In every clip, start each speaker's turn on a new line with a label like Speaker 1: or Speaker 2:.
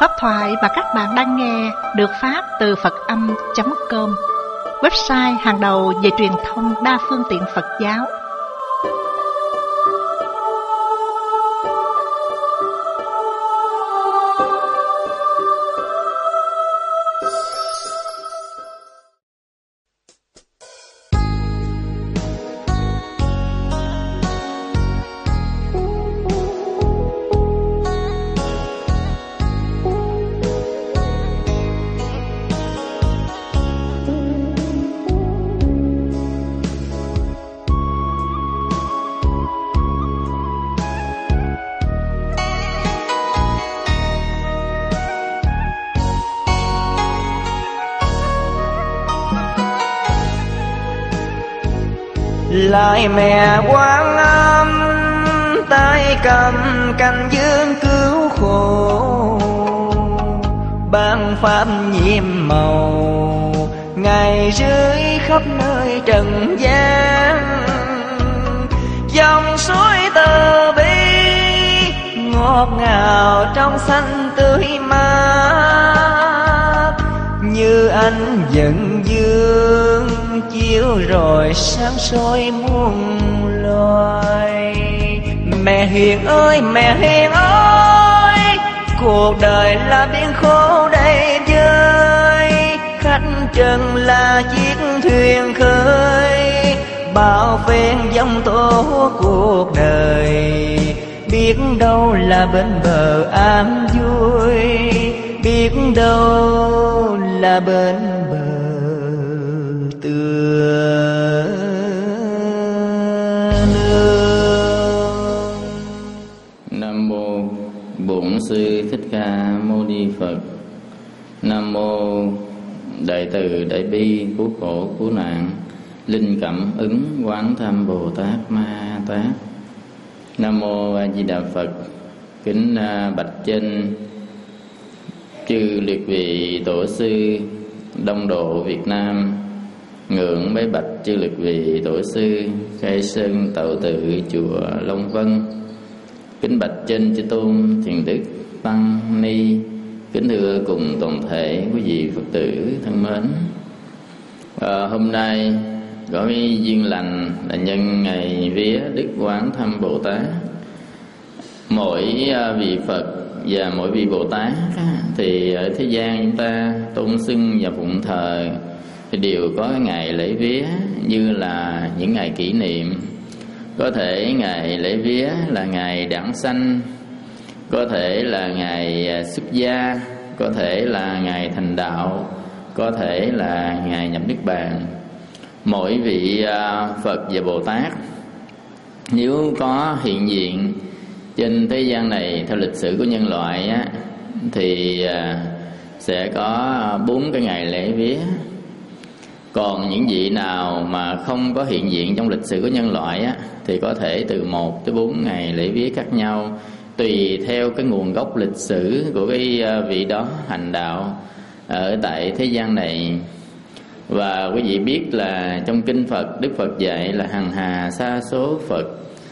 Speaker 1: Pháp thoại mà các bạn đang nghe được phát từ Phật-âm.com, website hàng đầu về truyền thông đa phương tiện Phật giáo.
Speaker 2: Lại mẹ Quan Âm tay cầm canh dương cứu khổ, ban pháp nhiệm màu ngày rưới khắp nơi trần gian. Dòng suối từ bi ngọt ngào trong xanh tươi mát, như ánh dần dương chiếu rồi sáng soi muôn loài. Mẹ Hiền ơi, mẹ Hiền ơi, cuộc đời là biển khổ đầy vơi, khách trần là chiếc thuyền khơi, bao phen giông tố cuộc đời. Biết đâu là bên bờ an vui, biết đâu là bên bờ tựa nương.
Speaker 3: Nam mô Bổn Sư Thích Ca Mâu Ni Phật. Nam mô Đại Từ Đại Bi Cứu Khổ Cứu Nạn Linh Cảm Ứng Quán Tham Bồ Tát Ma Tát. Nam mô A Di Đà Phật. Kính bạch trên chư liệt vị tổ sư Đông Độ Việt Nam, ngưỡng bái bạch chư liệt vị tổ sư Khai Sơn Tậu Tự chùa Long Vân. Kính bạch trên chư tôn thiền đức tăng ni. Kính thưa cùng toàn thể quý vị Phật tử thân mến. Hôm nay có duyên lành là nhân ngày vía Đức Quán Thâm Bồ Tát. Mỗi vị Phật và mỗi vị Bồ Tát thì ở thế gian chúng ta tôn xưng và phụng thờ thì đều có ngày lễ vía như là những ngày kỷ niệm. Có thể ngày lễ vía là ngày đản sanh, có thể là ngày xuất gia, có thể là ngày thành đạo, có thể là ngày nhập niết bàn. Mỗi vị Phật và Bồ Tát nếu có hiện diện trên thế gian này theo lịch sử của nhân loại á, thì sẽ có 4 cái ngày lễ vía. Còn những vị nào mà không có hiện diện trong lịch sử của nhân loại á, thì có thể từ 1 tới 4 ngày lễ vía khác nhau, tùy theo cái nguồn gốc lịch sử của cái vị đó hành đạo ở tại thế gian này. Và quý vị biết là trong kinh Phật, Đức Phật dạy là hằng hà sa số Phật.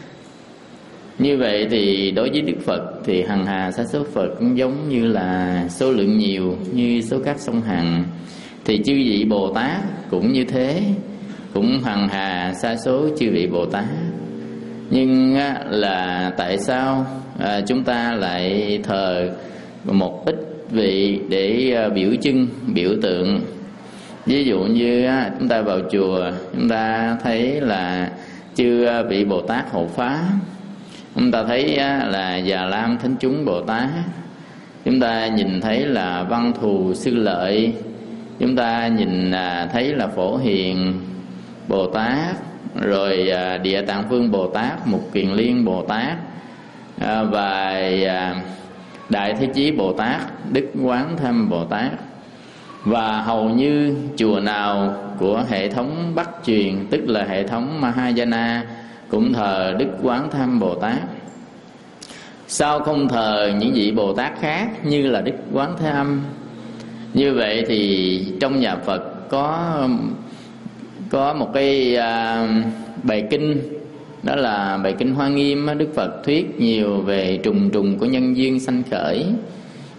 Speaker 3: Như vậy thì đối với Đức Phật thì hằng hà sa số Phật cũng giống như là số lượng nhiều như số các sông Hằng. Thì chư vị Bồ Tát cũng như thế, cũng hằng hà sa số chư vị Bồ Tát. Nhưng là tại sao chúng ta lại thờ một ít vị để biểu trưng, biểu tượng? Ví dụ như chúng ta vào chùa, chúng ta thấy là chư vị Bồ Tát hộ pháp, chúng ta thấy là Già Lam Thánh Chúng Bồ Tát, chúng ta nhìn thấy là Văn Thù Sư Lợi, chúng ta nhìn thấy là Phổ Hiền Bồ Tát, rồi Địa Tạng Vương Bồ Tát, Mục Kiền Liên Bồ Tát, và Đại Thế Chí Bồ Tát, Đức Quán Thâm Bồ Tát. Và hầu như chùa nào của hệ thống Bắc truyền, tức là hệ thống Mahayana, cũng thờ Đức Quán Thâm Bồ Tát. Sao không thờ những vị Bồ Tát khác như là Đức Quán Thế Âm? Như vậy thì trong nhà Phật có một cái bài kinh, đó là bài kinh Hoa Nghiêm. Đức Phật thuyết nhiều về trùng trùng của nhân duyên sanh khởi.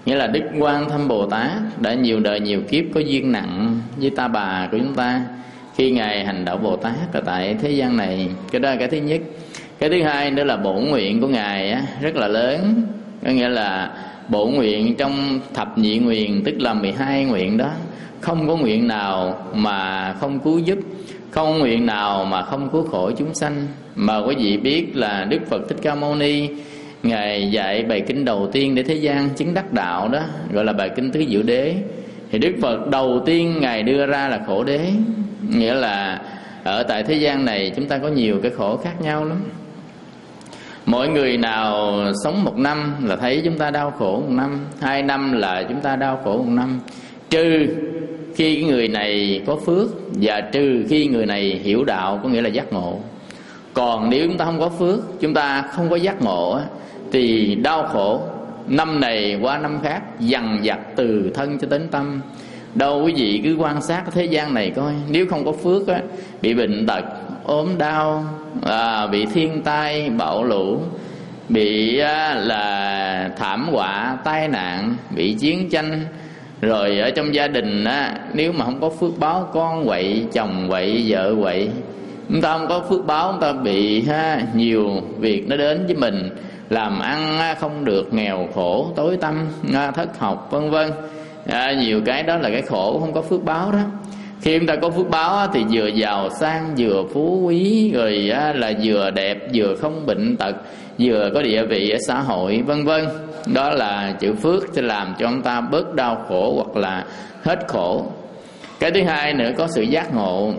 Speaker 3: Nghĩa là Đức Quan Thâm Bồ Tát đã nhiều đời nhiều kiếp có duyên nặng với ta bà của chúng ta khi Ngài hành đạo Bồ Tát ở tại thế gian này. Cái đó là cái thứ nhất. Cái thứ hai nữa là bổn nguyện của Ngài rất là lớn. Có nghĩa là bổn nguyện trong thập nhị nguyện, tức là 12 nguyện đó, không có nguyện nào mà không cứu giúp, không nguyện nào mà không cứu khổ chúng sanh. Mà quý vị biết là Đức Phật Thích Ca Mâu Ni Ngài dạy bài kinh đầu tiên để thế gian chứng đắc đạo đó, gọi là bài kinh Tứ Diệu Đế. Thì Đức Phật đầu tiên Ngài đưa ra là khổ đế. Nghĩa là ở tại thế gian này chúng ta có nhiều cái khổ khác nhau lắm. Mỗi người nào sống 1 năm là thấy chúng ta đau khổ 1 năm, 2 năm là chúng ta đau khổ 1 năm. Trừ khi cái người này có phước, và trừ khi người này hiểu đạo, có nghĩa là giác ngộ. Còn nếu chúng ta không có phước, chúng ta không có giác ngộ thì đau khổ năm này qua năm khác, dằn vặt từ thân cho đến tâm. Đâu quý vị cứ quan sát cái thế gian này coi, nếu không có phước bị bệnh tật, ốm đau, bị thiên tai bão lũ, bị là thảm họa tai nạn, bị chiến tranh, rồi ở trong gia đình nếu mà không có phước báo, con quậy, chồng quậy, vợ quậy, chúng ta không có phước báo, chúng ta bị nhiều việc nó đến với mình, làm ăn không được, nghèo khổ, tối tăm, thất học, vân vân. Nhiều cái đó là cái khổ không có phước báo đó. Khi chúng ta có phước báo thì vừa giàu sang, vừa phú quý, rồi là vừa đẹp, vừa không bệnh tật, vừa có địa vị ở xã hội, vân vân. Đó là chữ phước sẽ làm cho chúng ta bớt đau khổ hoặc là hết khổ. Cái thứ hai nữa, có sự giác ngộ.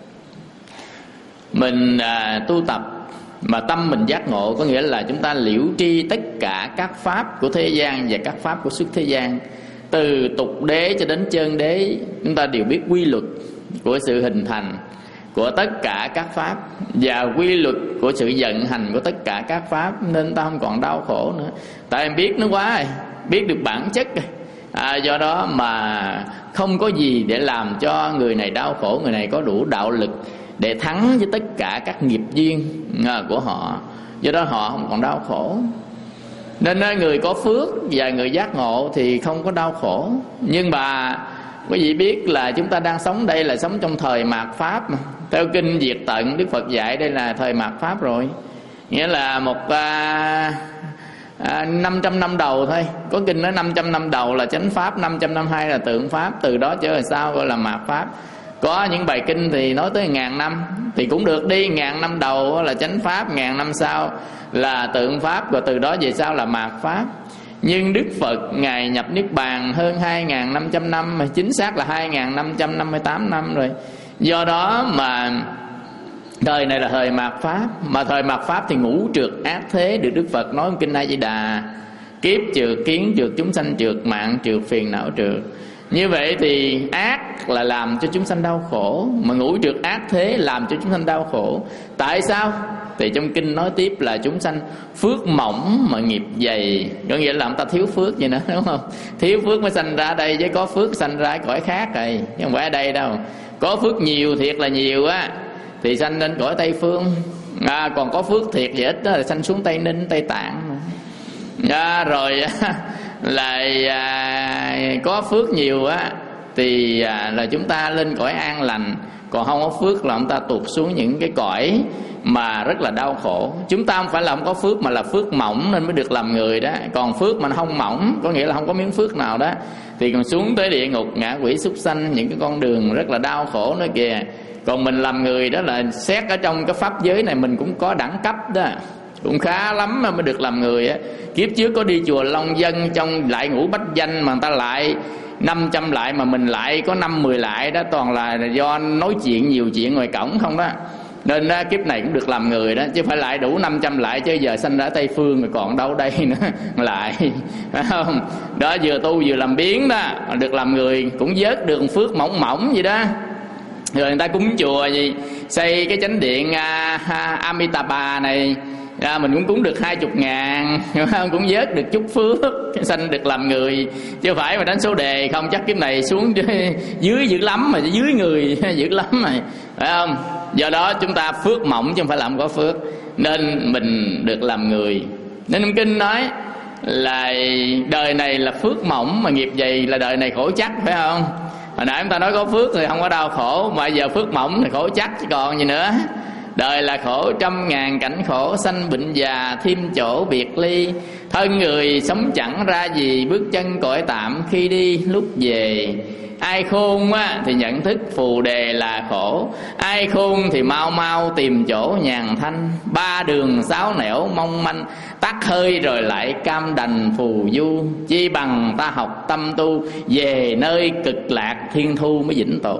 Speaker 3: Mình tu tập mà tâm mình giác ngộ, có nghĩa là chúng ta liễu tri tất cả các pháp của thế gian và các pháp của xuất thế gian, từ tục đế cho đến chân đế, chúng ta đều biết quy luật của sự hình thành của tất cả các pháp và quy luật của sự vận hành của tất cả các pháp, nên ta không còn đau khổ nữa. Tại em biết nó quá rồi, biết được bản chất rồi. Do đó mà không có gì để làm cho người này đau khổ, người này có đủ đạo lực để thắng với tất cả các nghiệp duyên của họ. Do đó họ không còn đau khổ. Nên người có phước và người giác ngộ thì không có đau khổ. Nhưng mà quý vị biết là chúng ta đang sống đây là sống trong thời mạt Pháp mà. Theo kinh Diệt Tận, Đức Phật dạy đây là thời mạt Pháp rồi. Nghĩa là 500 năm đầu thôi. Có kinh nói 500 năm đầu là chánh Pháp, 500 năm hai là tượng Pháp. Từ đó trở về sau gọi là mạt Pháp. Có những bài kinh thì nói tới 1000 năm thì cũng được đi. 1000 năm đầu là chánh Pháp, 1000 năm sau là tượng Pháp, rồi từ đó về sau là mạt Pháp. Nhưng Đức Phật Ngài nhập Niết Bàn hơn 2500 năm, mà chính xác là 2558 năm rồi. Do đó mà thời này là thời mạt Pháp. Mà thời mạt Pháp thì ngũ trượt ác thế, được Đức Phật nói trong kinh A Di Đà: kiếp trượt, kiến trượt, chúng sanh trượt, mạng trượt, phiền não trượt. Như vậy thì ác là làm cho chúng sanh đau khổ, mà ngũ trượt ác thế làm cho chúng sanh đau khổ. Tại sao? Thì trong kinh nói tiếp là chúng sanh phước mỏng mà nghiệp dày. Có nghĩa là người ta thiếu phước vậy nữa, đúng không? Thiếu phước mới sanh ra đây, với có phước sanh ra cõi khác rồi, chứ không phải ở đây đâu. Có phước nhiều, thiệt là nhiều thì sanh lên cõi Tây Phương. Còn có phước thiệt thì ít đó, thì sanh xuống Tây Ninh, Tây Tạng. Rồi lại có phước nhiều thì là chúng ta lên cõi an lành. Còn không có phước là chúng ta tụt xuống những cái cõi mà rất là đau khổ. Chúng ta không phải là không có phước, mà là phước mỏng nên mới được làm người đó. Còn phước mà nó không mỏng, có nghĩa là không có miếng phước nào đó, thì còn xuống tới địa ngục, ngạ quỷ, súc sanh, những cái con đường rất là đau khổ nữa kìa. Còn mình làm người đó là xét ở trong cái pháp giới này mình cũng có đẳng cấp đó, cũng khá lắm mà mới được làm người á. Kiếp trước có đi chùa Long Dân, trong lại ngũ bách danh mà người ta lại 500 lại, mà mình lại có 5-10 lại đó, toàn là do nói chuyện nhiều chuyện ngoài cổng không đó. Nên kiếp này cũng được làm người đó, chứ phải lại đủ 500 lại, chứ giờ sanh ra Tây Phương rồi còn đâu đây nữa lại, phải không? Đó, vừa tu vừa làm biến đó, được làm người cũng vớt được phước mỏng mỏng vậy đó. Rồi người ta cúng chùa gì, xây cái chánh điện Amitabha này, mình cũng cúng được 20.000, cũng vớt được chút phước, sanh được làm người. Chứ phải mà đánh số đề không, chắc kiếp này xuống dưới dữ lắm, mà dưới người dữ lắm rồi, phải không? Do đó chúng ta phước mỏng chứ không phải làm có phước, nên mình được làm người. Nên trong kinh nói là đời này là phước mỏng mà nghiệp dày, là đời này khổ chắc, phải không? Hồi nãy chúng ta nói có phước thì không có đau khổ, mà giờ phước mỏng thì khổ chắc chứ còn gì nữa. Đời là khổ trăm ngàn cảnh khổ, sanh bệnh già thêm chỗ biệt ly. Thân người sống chẳng ra gì, bước chân cõi tạm khi đi lúc về. Ai khôn á, thì nhận thức phù đề là khổ, ai khôn thì mau mau tìm chỗ nhàn thanh. Ba đường sáu nẻo mong manh, tắt hơi rồi lại cam đành phù du. Chi bằng ta học tâm tu, về nơi cực lạc thiên thu mới vĩnh tồn.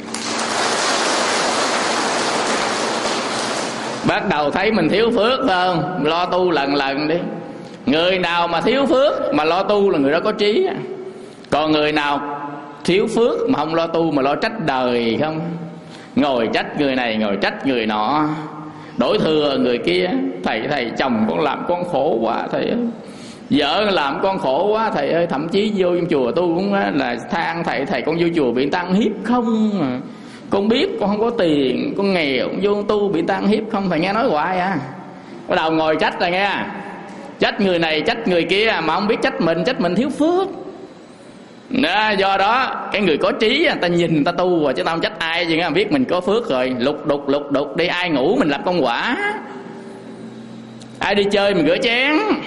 Speaker 3: Bắt đầu thấy mình thiếu phước phải không? Lo tu lần lần đi. Người nào mà thiếu phước mà lo tu là người đó có trí. Còn người nào thiếu phước mà không lo tu mà lo trách đời không, ngồi trách người này ngồi trách người nọ, đổ thừa người kia. Thầy chồng con làm con khổ quá thầy ơi, vợ làm con khổ quá thầy ơi. Thậm chí vô trong chùa tu cũng là than thầy con vô chùa bị tăng hiếp không à. Con biết con không có tiền, con nghèo, con vô tu bị tăng hiếp không. Thầy nghe nói hoài à. Bắt đầu ngồi trách rồi nghe, trách người này trách người kia mà không biết trách mình thiếu phước. Do đó cái người có trí người ta nhìn người ta tu rồi, chứ tao không trách ai chứ, biết mình có phước rồi. Lục đục đi, ai ngủ mình làm công quả, ai đi chơi mình rửa chén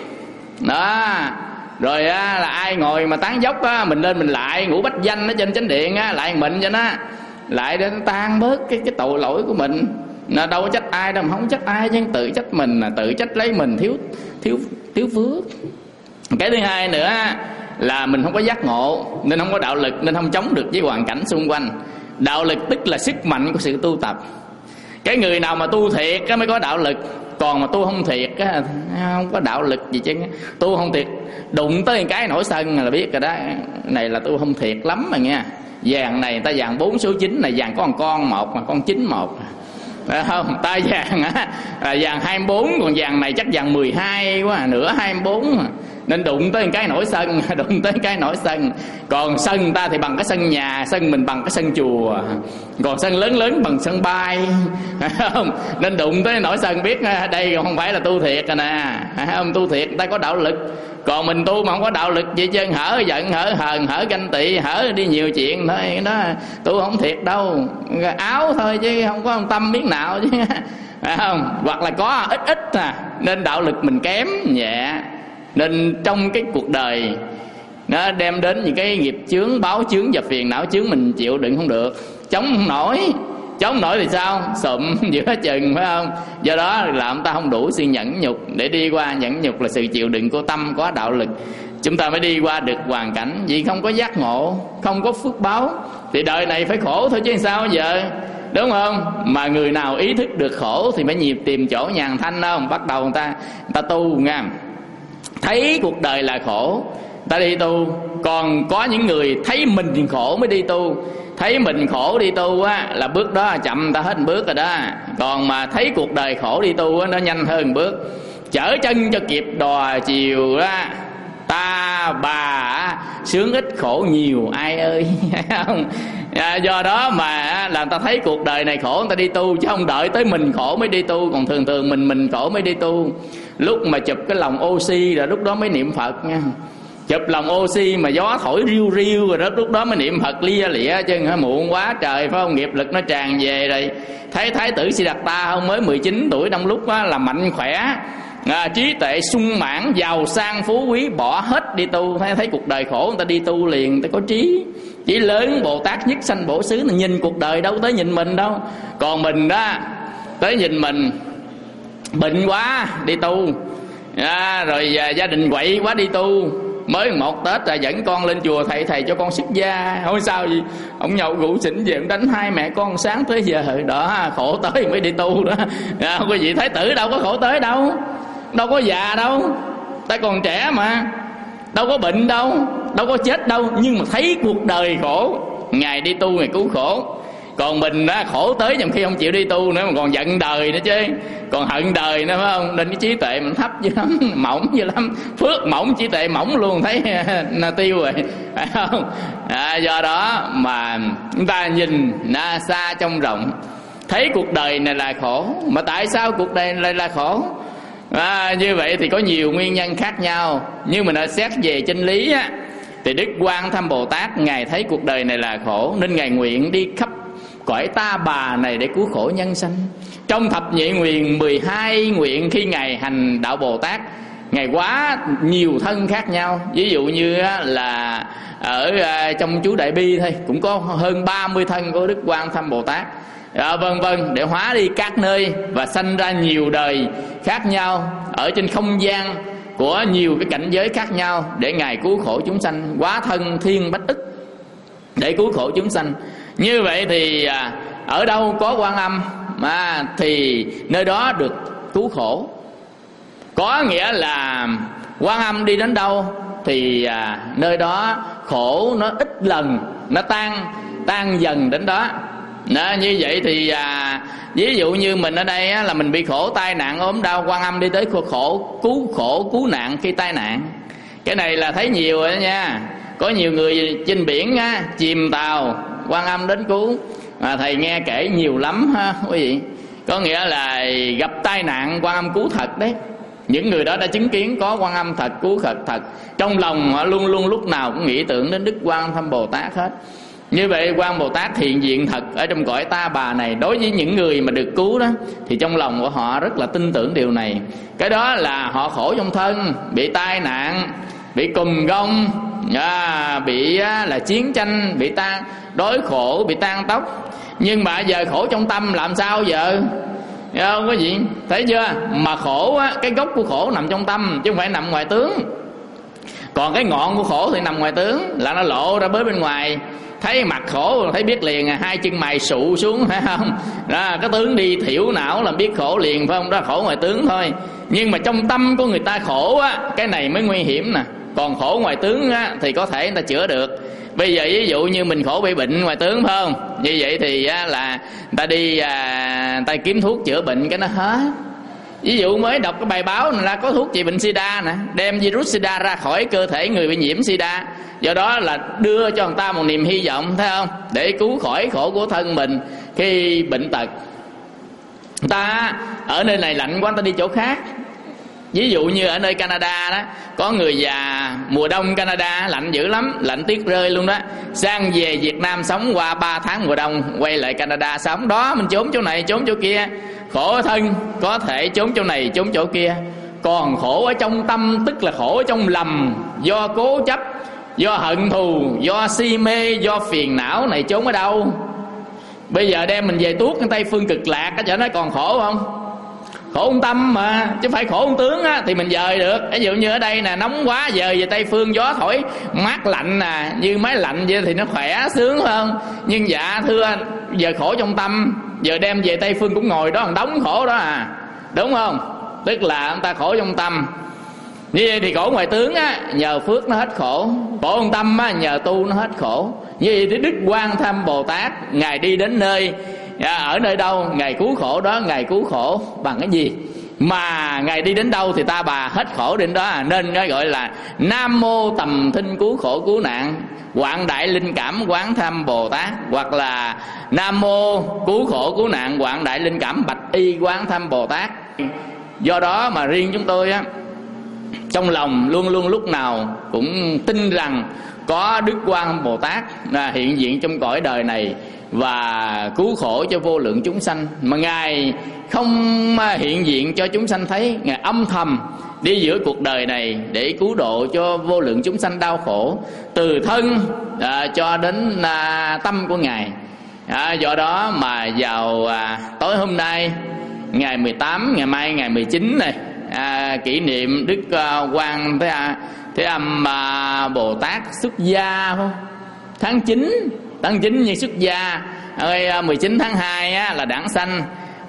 Speaker 3: đó. Rồi là ai ngồi mà tán dốc á, mình lên mình lại ngủ bách danh ở trên chánh điện á, lại mình cho nó lại để nó tan bớt cái tội lỗi của mình. Nó đâu có trách ai đâu, mà không trách ai chứ tự trách mình, là tự trách lấy mình thiếu phước. Cái thứ hai nữa là mình không có giác ngộ, nên không có đạo lực, nên không chống được với hoàn cảnh xung quanh. Đạo lực tức là sức mạnh của sự tu tập. Cái người nào mà tu thiệt cái mới có đạo lực, còn mà tu không thiệt á, không có đạo lực gì chứ. Tu không thiệt, đụng tới cái nổi sân là biết rồi đó. Này là tu không thiệt lắm mà nghe. Vàng này ta vàng 4 số 9 là vàng có một con một mà con 91, phải không? Ta vàng á là vàng 24, còn vàng này chắc vàng 12 quá, nửa 24 mà. Nên đụng tới cái nổi sân, đụng tới cái nổi sân. Còn sân ta thì bằng cái sân nhà, sân mình bằng cái sân chùa, còn sân lớn bằng sân bay, phải không? Nên đụng tới nổi sân biết đây không phải là tu thiệt rồi nè, phải không? Tu thiệt ta có đạo lực. Còn mình tu mà không có đạo lực gì chứ, hở giận, hở hờn, hở ganh tị, hở đi nhiều chuyện thôi đó, tu không thiệt đâu. Áo thôi chứ không có tâm biết nào chứ, phải không? Hoặc là có ít nên đạo lực mình kém nhẹ. Nên trong cái cuộc đời nó đem đến những cái nghiệp chướng, báo chướng và phiền não chướng mình chịu đựng không được, chống không nổi thì sao? Sụm giữa chừng, phải không? Do đó làm ta không đủ sự nhẫn nhục để đi qua. Nhẫn nhục là sự chịu đựng của tâm, có đạo lực, chúng ta mới đi qua được hoàn cảnh. Vì không có giác ngộ, không có phước báo thì đời này phải khổ thôi chứ sao giờ, đúng không? Mà người nào ý thức được khổ thì mới tìm chỗ nhàn thanh không? Bắt đầu người ta tu nha, thấy cuộc đời là khổ ta đi tu. Còn có những người thấy mình khổ mới đi tu, thấy mình khổ đi tu á là bước đó chậm ta hết một bước rồi đó. Còn mà thấy cuộc đời khổ đi tu á, nó nhanh hơn một bước. Chở chân cho kịp đò chiều đó, ta bà sướng ít khổ nhiều ai ơi, không? Do đó mà làm ta thấy cuộc đời này khổ, người ta đi tu, chứ không đợi tới mình khổ mới đi tu. Còn thường mình khổ mới đi tu. Lúc mà chụp cái lồng oxy rồi lúc đó mới niệm Phật nha. Chụp lồng oxy mà gió thổi riu rồi đó, lúc đó mới niệm Phật lia lịa chứ muộn quá trời, phải không? Nghiệp lực nó tràn về rồi. Thấy thái tử Siddhartha không, mới 19 tuổi, trong lúc đó là mạnh khỏe, trí tuệ sung mãn, giàu sang phú quý, bỏ hết đi tu. Thấy cuộc đời khổ, người ta đi tu liền, người ta có trí lớn. Bồ Tát nhất sanh bổ xứ, nhìn cuộc đời đâu tới nhìn mình đâu. Còn mình đó tới nhìn mình bệnh quá đi tu, rồi gia đình quậy quá đi tu. Mới một Tết là dẫn con lên chùa, thầy cho con xuất gia. Không sao gì, ông nhậu rượu xỉn về ông đánh hai mẹ con sáng tới giờ đó, khổ tới mới đi tu đó. Quý vị thái tử đâu có khổ tới đâu, đâu có già đâu, ta còn trẻ mà, đâu có bệnh đâu, đâu có chết đâu. Nhưng mà thấy cuộc đời khổ, ngày đi tu ngày cứu khổ. Còn mình á, khổ tới nhằm khi không chịu đi tu nữa, mà còn giận đời nữa chứ, còn hận đời nữa, phải không? Nên cái trí tuệ mình thấp dữ lắm, mỏng dữ lắm. Phước mỏng, trí tuệ mỏng luôn, thấy nó tiêu rồi, phải không? Do đó mà chúng ta nhìn xa trông rộng, thấy cuộc đời này là khổ. Mà tại sao cuộc đời này là khổ? Như vậy thì có nhiều nguyên nhân khác nhau, nhưng mà nó xét về chân lý á, thì Đức Quan Tham Bồ Tát Ngài thấy cuộc đời này là khổ, nên Ngài nguyện đi khắp cõi Ta Bà này để cứu khổ nhân sanh. Trong thập nhị nguyện 12 nguyện, khi Ngài hành đạo Bồ Tát, Ngài quá nhiều thân khác nhau. Ví dụ như là ở trong chú Đại Bi thôi cũng có hơn 30 thân của Đức Quan Tham Bồ Tát, vân vân, để hóa đi các nơi và sanh ra nhiều đời khác nhau ở trên không gian của nhiều cái cảnh giới khác nhau, để Ngài cứu khổ chúng sanh, hóa thân thiên bách ức để cứu khổ chúng sanh. Như vậy thì ở đâu có Quan Âm thì nơi đó được cứu khổ. Có nghĩa là Quan Âm đi đến đâu thì nơi đó khổ nó ít lần, nó tan dần đến đó. Như vậy thì ví dụ như mình ở đây là mình bị khổ tai nạn ốm đau, Quan Âm đi tới cứu nạn khi tai nạn. Cái này là thấy nhiều rồi đó nha. Có nhiều người trên biển chìm tàu, Quan Âm đến cứu. Thầy nghe kể nhiều lắm ha quý vị. Có nghĩa là gặp tai nạn Quan Âm cứu thật đấy. Những người đó đã chứng kiến có Quan Âm thật, cứu thật. Trong lòng họ luôn luôn lúc nào cũng nghĩ tưởng đến Đức Quan Tham Bồ Tát hết. Như vậy Quan Bồ Tát hiện diện thật ở trong cõi Ta Bà này. Đối với những người mà được cứu đó, thì trong lòng của họ rất là tin tưởng điều này. Cái đó là họ khổ trong thân, bị tai nạn, bị cùm gông, bị là chiến tranh, bị đói khổ, bị tan tóc. Nhưng mà giờ khổ trong tâm làm sao giờ? Không có gì, thấy chưa? Mà khổ á, cái gốc của khổ nằm trong tâm chứ không phải nằm ngoài tướng. Còn cái ngọn của khổ thì nằm ngoài tướng, là nó lộ ra bên ngoài. Thấy mặt khổ thấy biết liền, hai chân mày sụ xuống phải không? Đó, cái tướng đi thiểu não là biết khổ liền phải không? Đó khổ ngoài tướng thôi. Nhưng mà trong tâm của người ta khổ á, cái này mới nguy hiểm nè. Còn khổ ngoài tướng á, thì có thể người ta chữa được. Bây giờ ví dụ như mình khổ bị bệnh ngoài tướng phải không? Như vậy thì là người ta đi người ta kiếm thuốc chữa bệnh cái nó hết. Ví dụ mới đọc cái bài báo là có thuốc trị bệnh sida nè, đem virus sida ra khỏi cơ thể người bị nhiễm sida. Do đó là đưa cho người ta một niềm hy vọng, thấy không? Để cứu khỏi khổ của thân mình khi bệnh tật. Người ta ở nơi này lạnh quá, người ta đi chỗ khác. Ví dụ như ở nơi Canada đó, có người già mùa đông Canada lạnh dữ lắm, lạnh tuyết rơi luôn đó. Sang về Việt Nam sống qua 3 tháng mùa đông, quay lại Canada sống. Đó, mình trốn chỗ này, trốn chỗ kia. Khổ thân có thể trốn chỗ này, trốn chỗ kia. Còn khổ ở trong tâm, tức là khổ ở trong lầm, do cố chấp, do hận thù, do si mê, do phiền não này, trốn ở đâu? Bây giờ đem mình về tuốt cái Tây Phương Cực Lạc, cái chỗ nó còn khổ không? Khổ ông tâm mà, chứ phải khổ ông tướng á, thì mình dời được. Ví dụ như ở đây nè, nóng quá, dời về Tây Phương gió thổi mát lạnh nè, như máy lạnh vậy thì nó khỏe sướng hơn. Nhưng dạ thưa anh, giờ khổ trong tâm, giờ đem về Tây Phương cũng ngồi đó còn đóng khổ đó à, đúng không? Tức là người ta khổ trong tâm. Như vậy thì khổ ngoài tướng á, nhờ phước nó hết khổ. Khổ trong tâm á, nhờ tu nó hết khổ. Như vậy thì Đức Quan Tham Bồ Tát, Ngài đi đến nơi, ở nơi đâu Ngài cứu khổ đó. Ngài cứu khổ bằng cái gì? Mà Ngài đi đến đâu thì Ta Bà hết khổ đến đó. Nên nó gọi là Nam Mô Tầm Thinh Cứu Khổ Cứu Nạn Quảng Đại Linh Cảm Quán Tham Bồ Tát, hoặc là Nam Mô Cứu Khổ Cứu Nạn Quảng Đại Linh Cảm Bạch Y Quán Tham Bồ Tát. Do đó mà riêng chúng tôi á, trong lòng luôn luôn lúc nào cũng tin rằng có Đức Quan Bồ Tát hiện diện trong cõi đời này và cứu khổ cho vô lượng chúng sanh. Mà Ngài không hiện diện cho chúng sanh thấy, Ngài âm thầm đi giữa cuộc đời này để cứu độ cho vô lượng chúng sanh đau khổ, từ thân cho đến tâm của Ngài. Do đó mà vào tối hôm nay, ngày 18, ngày mai ngày 19 này, kỷ niệm Đức Quan Thế Âm Bồ Tát xuất gia không? Tháng 9 như xuất gia. 19 tháng 2 á, là đản sanh.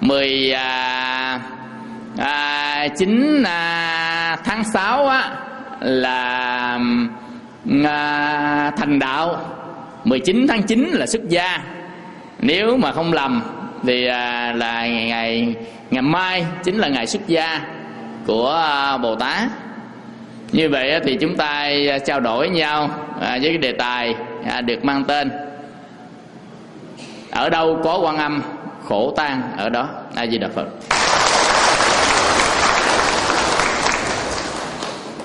Speaker 3: 19 tháng 6 á, là thành đạo. 19 tháng 9 là xuất gia. Nếu mà không lầm thì là ngày mai chính là ngày xuất gia của Bồ Tát. Như vậy thì chúng ta trao đổi với nhau với cái đề tài được mang tên ở đâu có Quan Âm khổ tan ở đó. A Di Đà Phật.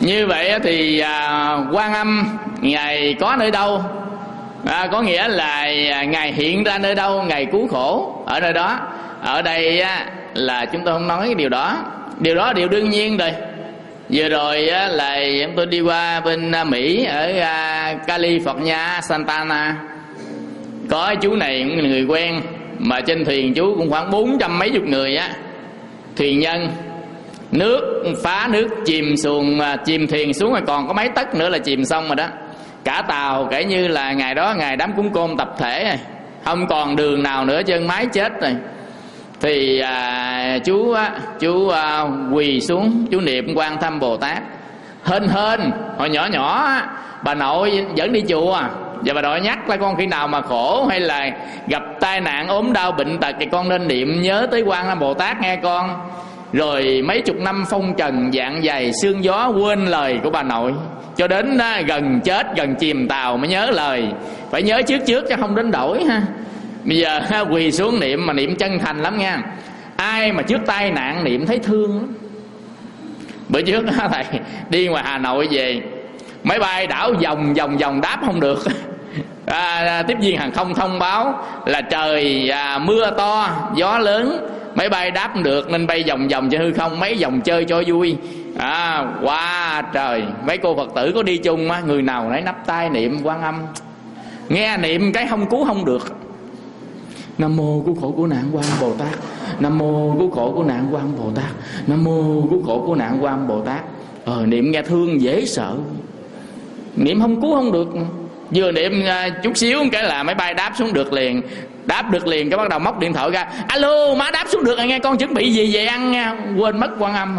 Speaker 3: Như vậy thì Quan Âm Ngài có nơi đâu? Có nghĩa là Ngài hiện ra nơi đâu? Ngài cứu khổ ở nơi đó. Ở đây là chúng tôi không nói cái điều đó. Điều đó điều đương nhiên rồi. Vừa rồi là chúng tôi đi qua bên Mỹ, ở California, Santana. Có chú này người quen, mà trên thuyền chú cũng khoảng 400 mấy chục người á, thuyền nhân. Nước phá nước chìm xuồng, chìm thuyền xuống rồi còn có mấy tấc nữa là chìm xong rồi đó. Cả tàu kể như là ngày đó ngày đám cúng côn tập thể rồi, không còn đường nào nữa, chân mái chết rồi. Thì chú quỳ xuống, chú niệm Quan Thâm Bồ Tát. Hên hồi nhỏ bà nội dẫn đi chùa, và bà nội nhắc là con khi nào mà khổ hay là gặp tai nạn ốm đau bệnh tật thì con nên niệm nhớ tới Quan Âm Bồ Tát nghe con. Rồi mấy chục năm phong trần dạng dày sương gió quên lời của bà nội, cho đến gần chết, gần chìm tàu mới nhớ lời. Phải nhớ trước chứ không đến đổi ha. Bây giờ quỳ xuống niệm mà niệm chân thành lắm nha. Ai mà trước tai nạn niệm thấy thương lắm. Bữa trước thầy đi ngoài Hà Nội về, máy bay đảo vòng đáp không được. Tiếp viên hàng không thông báo là trời mưa to, gió lớn, máy bay đáp không được nên bay vòng cho hư không, mấy vòng chơi cho vui. Wow trời, mấy cô Phật tử có đi chung á, người nào nấy nắp tay niệm Quan Âm. Nghe niệm cái không cứu không được. Nam mô cứu khổ cứu nạn Quan Âm Bồ Tát, Nam mô cứu khổ cứu nạn Quan Âm Bồ Tát, Nam mô cứu khổ cứu nạn Quan Âm Bồ Tát. Niệm nghe thương dễ sợ, niệm không cứu không được. Vừa niệm chút xíu cái là máy bay đáp xuống được liền. Đáp được liền cái bắt đầu móc điện thoại ra: alo má đáp xuống được rồi nghe, con chuẩn bị gì về ăn nha. Quên mất Quan Âm.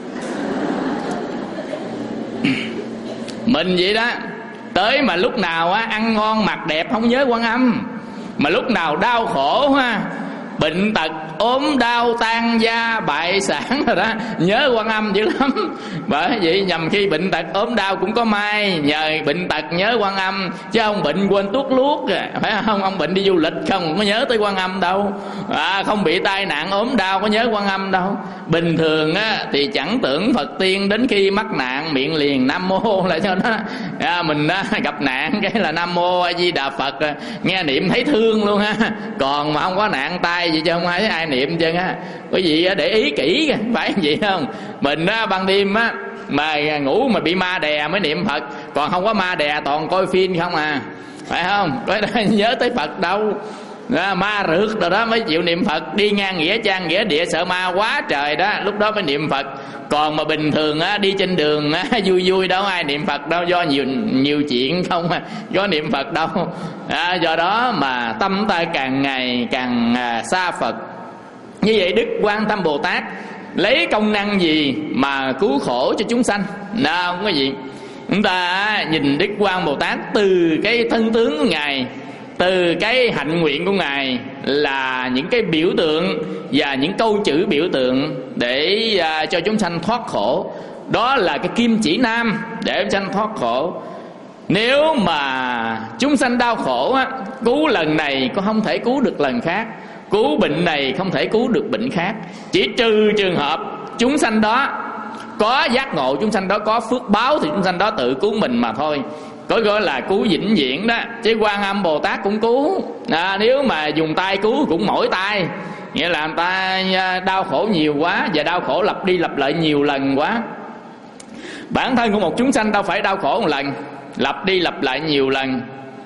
Speaker 3: Mình vậy đó, tới mà lúc nào ăn ngon mặc đẹp không nhớ Quan Âm, mà lúc nào đau khổ bệnh tật ốm đau tan gia bại sản rồi đó nhớ Quan Âm dữ lắm. Bởi vậy nhầm khi bệnh tật ốm đau cũng có may, nhờ bệnh tật nhớ Quan Âm, chứ ông bệnh quên tuốt luốt phải không? Ông bệnh đi du lịch không có nhớ tới Quan Âm đâu, không bị tai nạn ốm đau có nhớ Quan Âm đâu. Bình thường thì chẳng tưởng Phật tiên, đến khi mắc nạn miệng liền Nam Mô là cho nó. Mình gặp nạn cái là Nam Mô A Di Đà Phật, nghe niệm thấy thương luôn ha. Còn mà không có nạn tai gì chứ không thấy ai niệm chứ á. Quý vị để ý kỹ phải vậy không? Mình ban đêm mà ngủ mà bị ma đè mới niệm Phật, còn không có ma đè toàn coi phim không phải không? Có nhớ tới Phật đâu. Ma rượt rồi đó mới chịu niệm Phật. Đi ngang nghĩa trang nghĩa địa sợ ma quá trời đó, lúc đó mới niệm Phật. Còn mà bình thường đi trên đường vui đâu ai niệm Phật đâu, do nhiều chuyện không có niệm Phật đâu. Do đó mà tâm ta càng ngày càng xa Phật. Như vậy Đức Quan Tâm Bồ Tát lấy công năng gì mà cứu khổ cho chúng sanh? Không có gì. Chúng ta nhìn Đức Quan Bồ Tát từ cái thân tướng của Ngài, từ cái hạnh nguyện của Ngài là những cái biểu tượng và những câu chữ biểu tượng để cho chúng sanh thoát khổ. Đó là cái kim chỉ nam để chúng sanh thoát khổ. Nếu mà chúng sanh đau khổ cứu lần này có không thể cứu được lần khác, cứu bệnh này không thể cứu được bệnh khác, chỉ trừ trường hợp chúng sanh đó có giác ngộ, chúng sanh đó có phước báo thì chúng sanh đó tự cứu mình mà thôi. Có gọi là cứu vĩnh viễn đó. Chứ Quan Âm Bồ Tát cũng cứu. Nếu mà dùng tay cứu cũng mỗi tay, nghĩa là người ta đau khổ nhiều quá, và đau khổ lặp đi lặp lại nhiều lần quá. Bản thân của một chúng sanh đâu phải đau khổ một lần, lặp đi lặp lại nhiều lần.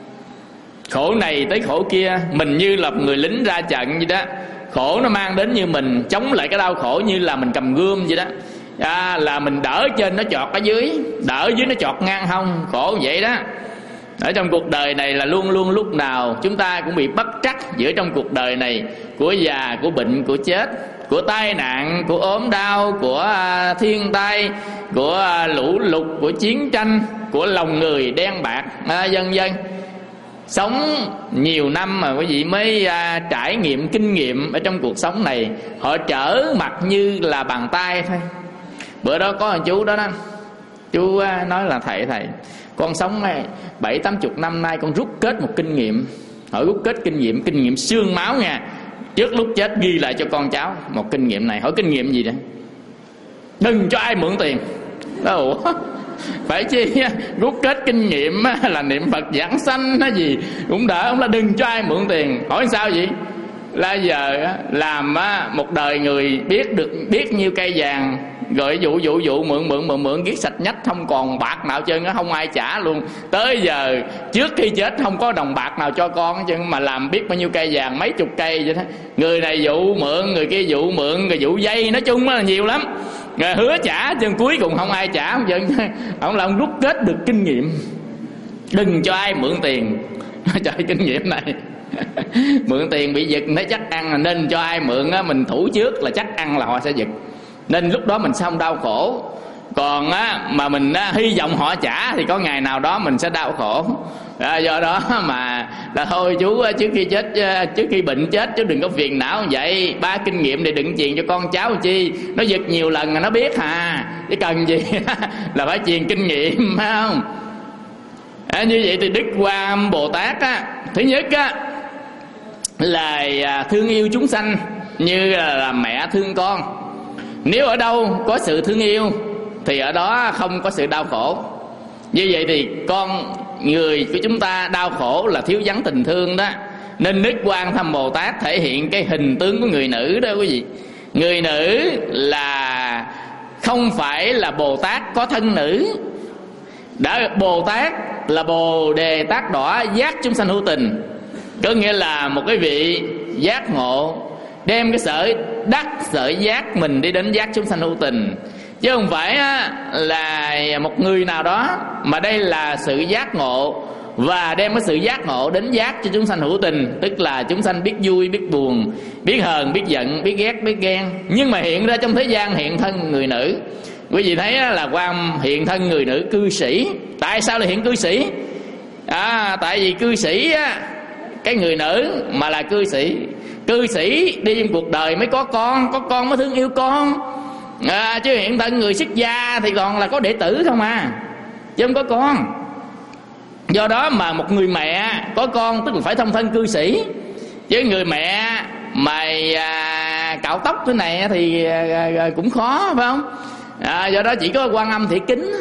Speaker 3: Khổ này tới khổ kia, mình như là người lính ra trận vậy đó. Khổ nó mang đến như mình chống lại cái đau khổ như là mình cầm gươm vậy đó. Là mình đỡ trên nó chọt ở dưới, đỡ dưới nó chọt ngang hông. Khổ vậy đó. Ở trong cuộc đời này là luôn luôn lúc nào chúng ta cũng bị bất trắc giữa trong cuộc đời này, của già, của bệnh, của chết, của tai nạn, của ốm đau, của thiên tai, của lũ lụt, của chiến tranh, của lòng người đen bạc, vân vân. Sống nhiều năm mà quý vị mới trải nghiệm, kinh nghiệm ở trong cuộc sống này, họ trở mặt như là bàn tay thôi. Bữa đó có một chú đó đó, chú nói là thầy con sống 7-80 năm nay con rút kết một kinh nghiệm. Hỏi rút kết kinh nghiệm xương máu nha. Trước lúc chết ghi lại cho con cháu một kinh nghiệm này. Hỏi kinh nghiệm gì đó? Đừng cho ai mượn tiền. Ủa phải chi rút kết kinh nghiệm là niệm Phật giảng sanh hay gì cũng đỡ. Ông là đừng cho ai mượn tiền. Hỏi sao vậy? Là giờ làm một đời người biết nhiêu cây vàng, rồi dụ mượn kiết sạch nhách, không còn bạc nào trơn, không ai trả luôn. Tới giờ trước khi chết không có đồng bạc nào cho con chứ, mà làm biết bao nhiêu cây vàng, mấy chục cây vậy đó. Người này dụ mượn, người kia dụ mượn, người dụ dây, nói chung là nhiều lắm. Rồi hứa trả chứ cuối cùng không ai trả. Ông là ông rút kết được kinh nghiệm. Đừng cho ai mượn tiền. Trời, kinh nghiệm này. Mượn tiền bị giật thấy chắc ăn, là nên cho ai mượn mình thủ trước là chắc ăn là họ sẽ giật, nên lúc đó mình sẽ không đau khổ. Còn mà mình hy vọng họ trả thì có ngày nào đó mình sẽ đau khổ. Do đó mà là thôi chú trước khi chết, trước khi bệnh chết chú đừng có phiền não vậy. Ba kinh nghiệm để đừng truyền cho con cháu chi, nó giật nhiều lần là nó biết chứ cần gì là phải truyền kinh nghiệm, phải không? Như vậy thì Đức Quan Âm Bồ Tát thứ nhất là thương yêu chúng sanh như là mẹ thương con. Nếu ở đâu có sự thương yêu thì ở đó không có sự đau khổ. Như vậy thì con người của chúng ta đau khổ là thiếu vắng tình thương đó. Nên Đức Quan Âm Bồ Tát thể hiện cái hình tướng của người nữ đó quý vị. Người nữ là không phải là Bồ Tát có thân nữ. Đã Bồ Tát là Bồ Đề Tát Đỏ giác chúng sanh hữu tình, có nghĩa là một cái vị giác ngộ, đem cái sợi giác mình đi đến giác chúng sanh hữu tình, chứ không phải là một người nào đó, mà đây là sự giác ngộ, và đem cái sự giác ngộ đến giác cho chúng sanh hữu tình, tức là chúng sanh biết vui biết buồn, biết hờn biết giận, biết ghét biết ghen. Nhưng mà hiện ra trong thế gian hiện thân người nữ. Quý vị thấy là Quan Âm hiện thân người nữ cư sĩ. Tại sao lại hiện cư sĩ? Tại vì cư sĩ cái người nữ mà là cư sĩ. Cư sĩ đi trong cuộc đời mới có con mới thương yêu con. Chứ hiện thân người xuất gia thì còn là có đệ tử không chứ không có con. Do đó mà một người mẹ có con tức là phải thông thân cư sĩ. Chứ người mẹ mà cạo tóc thế này thì cũng khó, phải không? Do đó chỉ có Quan Âm thị kính.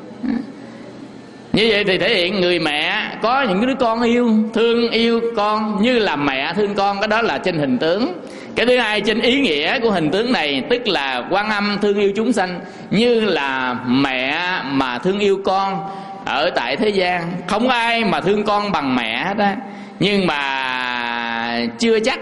Speaker 3: Như vậy thì thể hiện người mẹ có những đứa con yêu, thương yêu con như là mẹ thương con. Cái đó là trên hình tướng. Cái thứ hai, trên ý nghĩa của hình tướng này, tức là Quan Âm thương yêu chúng sanh như là mẹ mà thương yêu con. Ở tại thế gian không ai mà thương con bằng mẹ hết á. Nhưng mà chưa chắc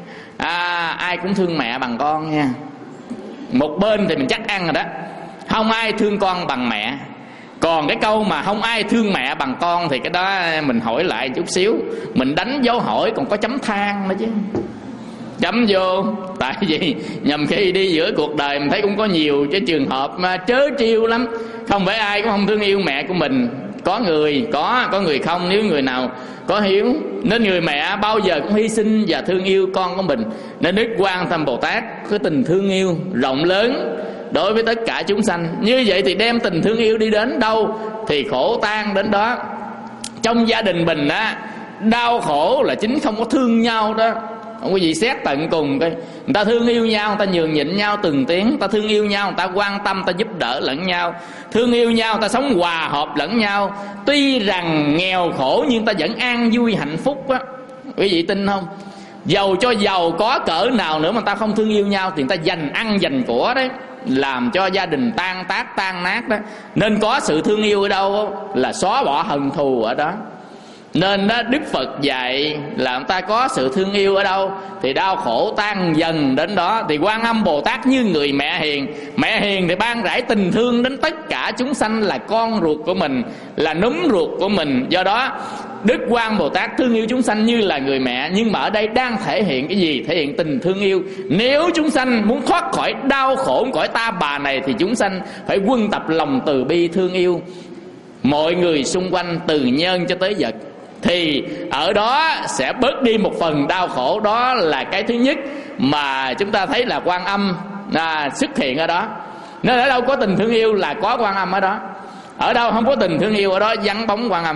Speaker 3: ai cũng thương mẹ bằng con nha. Một bên thì mình chắc ăn rồi đó, không ai thương con bằng mẹ. Còn cái câu mà không ai thương mẹ bằng con thì cái đó mình hỏi lại chút xíu, mình đánh dấu hỏi còn có chấm than nữa chứ. Chấm vô. Tại vì nhầm khi đi giữa cuộc đời mình thấy cũng có nhiều cái trường hợp mà trớ trêu lắm. Không phải ai cũng không thương yêu mẹ của mình. Có người có người không. Nếu người nào có hiếu, nên người mẹ bao giờ cũng hy sinh và thương yêu con của mình. Nên Đức Quan Âm Bồ Tát có tình thương yêu rộng lớn đối với tất cả chúng sanh. Như vậy thì đem tình thương yêu đi đến đâu thì khổ tan đến đó. Trong gia đình mình đau khổ là chính không có thương nhau đó. Không có gì xét tận cùng coi. Người ta thương yêu nhau, người ta nhường nhịn nhau từng tiếng, người ta thương yêu nhau, người ta quan tâm, người ta giúp đỡ lẫn nhau, thương yêu nhau, người ta sống hòa hợp lẫn nhau. Tuy rằng nghèo khổ nhưng ta vẫn an vui hạnh phúc á. Quý vị tin không? Giàu cho giàu có cỡ nào nữa mà người ta không thương yêu nhau thì người ta dành ăn dành của đấy, làm cho gia đình tan tác tan nát đó. Nên có sự thương yêu ở đâu là xóa bỏ hận thù ở đó. Nên đó, Đức Phật dạy là người ta có sự thương yêu ở đâu thì đau khổ tan dần đến đó. Thì Quan Âm Bồ Tát như người mẹ hiền. Mẹ hiền thì ban rải tình thương đến tất cả chúng sanh là con ruột của mình, là núm ruột của mình. Do đó Đức Quan Âm Bồ Tát thương yêu chúng sanh như là người mẹ. Nhưng mà ở đây đang thể hiện cái gì? Thể hiện tình thương yêu. Nếu chúng sanh muốn thoát khỏi đau khổ cõi ta bà này thì chúng sanh phải quân tập lòng từ bi thương yêu mọi người xung quanh, từ nhân cho tới vật, thì ở đó sẽ bớt đi một phần đau khổ. Đó là cái thứ nhất mà chúng ta thấy là Quan Âm xuất hiện ở đó. Nên ở đâu có tình thương yêu là có Quan Âm ở đó. Ở đâu không có tình thương yêu ở đó vắng bóng Quan Âm.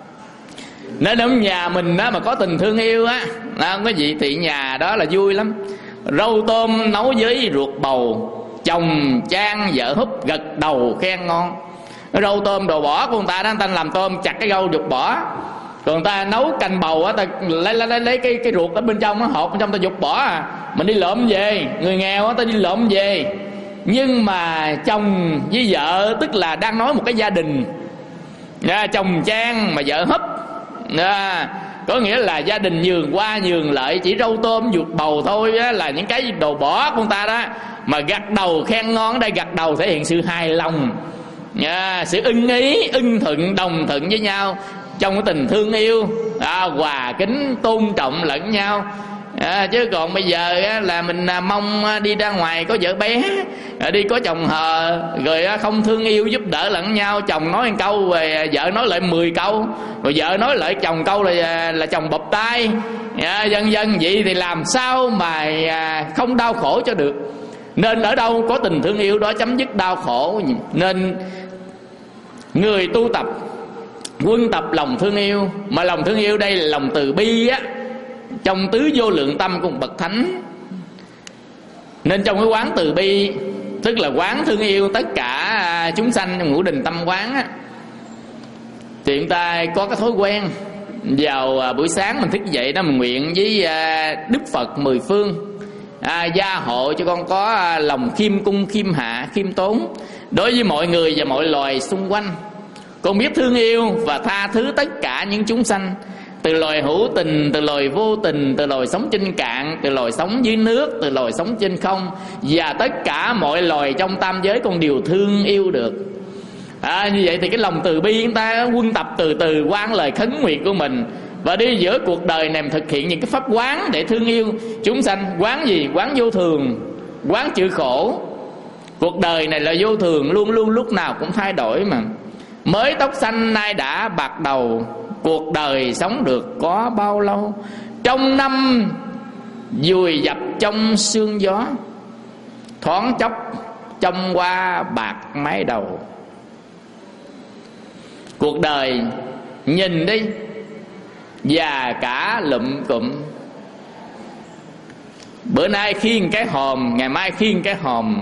Speaker 3: Nên ở nhà mình mà có tình thương yêu không có gì thì nhà đó là vui lắm. Rau tôm nấu với ruột bầu, chồng chan vợ húp gật đầu khen ngon. Cái rau tôm đồ bỏ của người ta đó, người ta làm tôm chặt cái rau dục bỏ. Còn người ta nấu canh bầu á, ta lấy cái ruột ở bên trong, nó hột bên trong ta dục bỏ à. Mình đi lượm về, người nghèo á ta đi lượm về. Nhưng mà chồng với vợ, tức là đang nói một cái gia đình, chồng trang mà vợ húp, có nghĩa là gia đình nhường qua nhường lại, chỉ rau tôm ruột bầu thôi á, là những cái đồ bỏ của người ta đó. Mà gật đầu khen ngon, ở đây gật đầu thể hiện sự hài lòng, sự ưng ý, ưng thuận, đồng thuận với nhau trong cái tình thương yêu, hòa kính tôn trọng lẫn nhau. Chứ còn bây giờ là mình mong đi ra ngoài có vợ bé, đi có chồng hờ, rồi không thương yêu giúp đỡ lẫn nhau. Chồng nói một câu rồi vợ nói lại 10 câu, rồi vợ nói lại chồng câu là chồng bập tay, vân vân. Vậy thì làm sao mà không đau khổ cho được? Nên ở đâu có tình thương yêu đó chấm dứt đau khổ. Nên người tu tập, quân tập lòng thương yêu. Mà lòng thương yêu đây là lòng từ bi á, trong tứ vô lượng tâm của một bậc thánh. Nên trong cái quán từ bi, tức là quán thương yêu tất cả chúng sanh trong ngũ đình tâm quán á, thì chúng ta có cái thói quen vào buổi sáng mình thức dậy đó, mình nguyện với Đức Phật mười phương gia hộ cho con có lòng khiêm cung, khiêm hạ, khiêm tốn đối với mọi người và mọi loài xung quanh. Con biết thương yêu và tha thứ tất cả những chúng sanh, từ loài hữu tình, từ loài vô tình, từ loài sống trên cạn, từ loài sống dưới nước, từ loài sống trên không, và tất cả mọi loài trong tam giới con đều thương yêu được. Như vậy thì cái lòng từ bi chúng ta quân tập từ từ quán lời khấn nguyện của mình, và đi giữa cuộc đời này thực hiện những cái pháp quán để thương yêu chúng sanh. Quán gì? Quán vô thường, quán chịu khổ. Cuộc đời này là vô thường, luôn luôn lúc nào cũng thay đổi mà. Mới tóc xanh nay đã bạc đầu, cuộc đời sống được có bao lâu? Trong năm vùi dập trong sương gió, thoáng chốc trong qua bạc mái đầu. Cuộc đời nhìn đi, già cả lụm cụm. Bữa nay khiêng cái hòm, ngày mai khiêng cái hòm.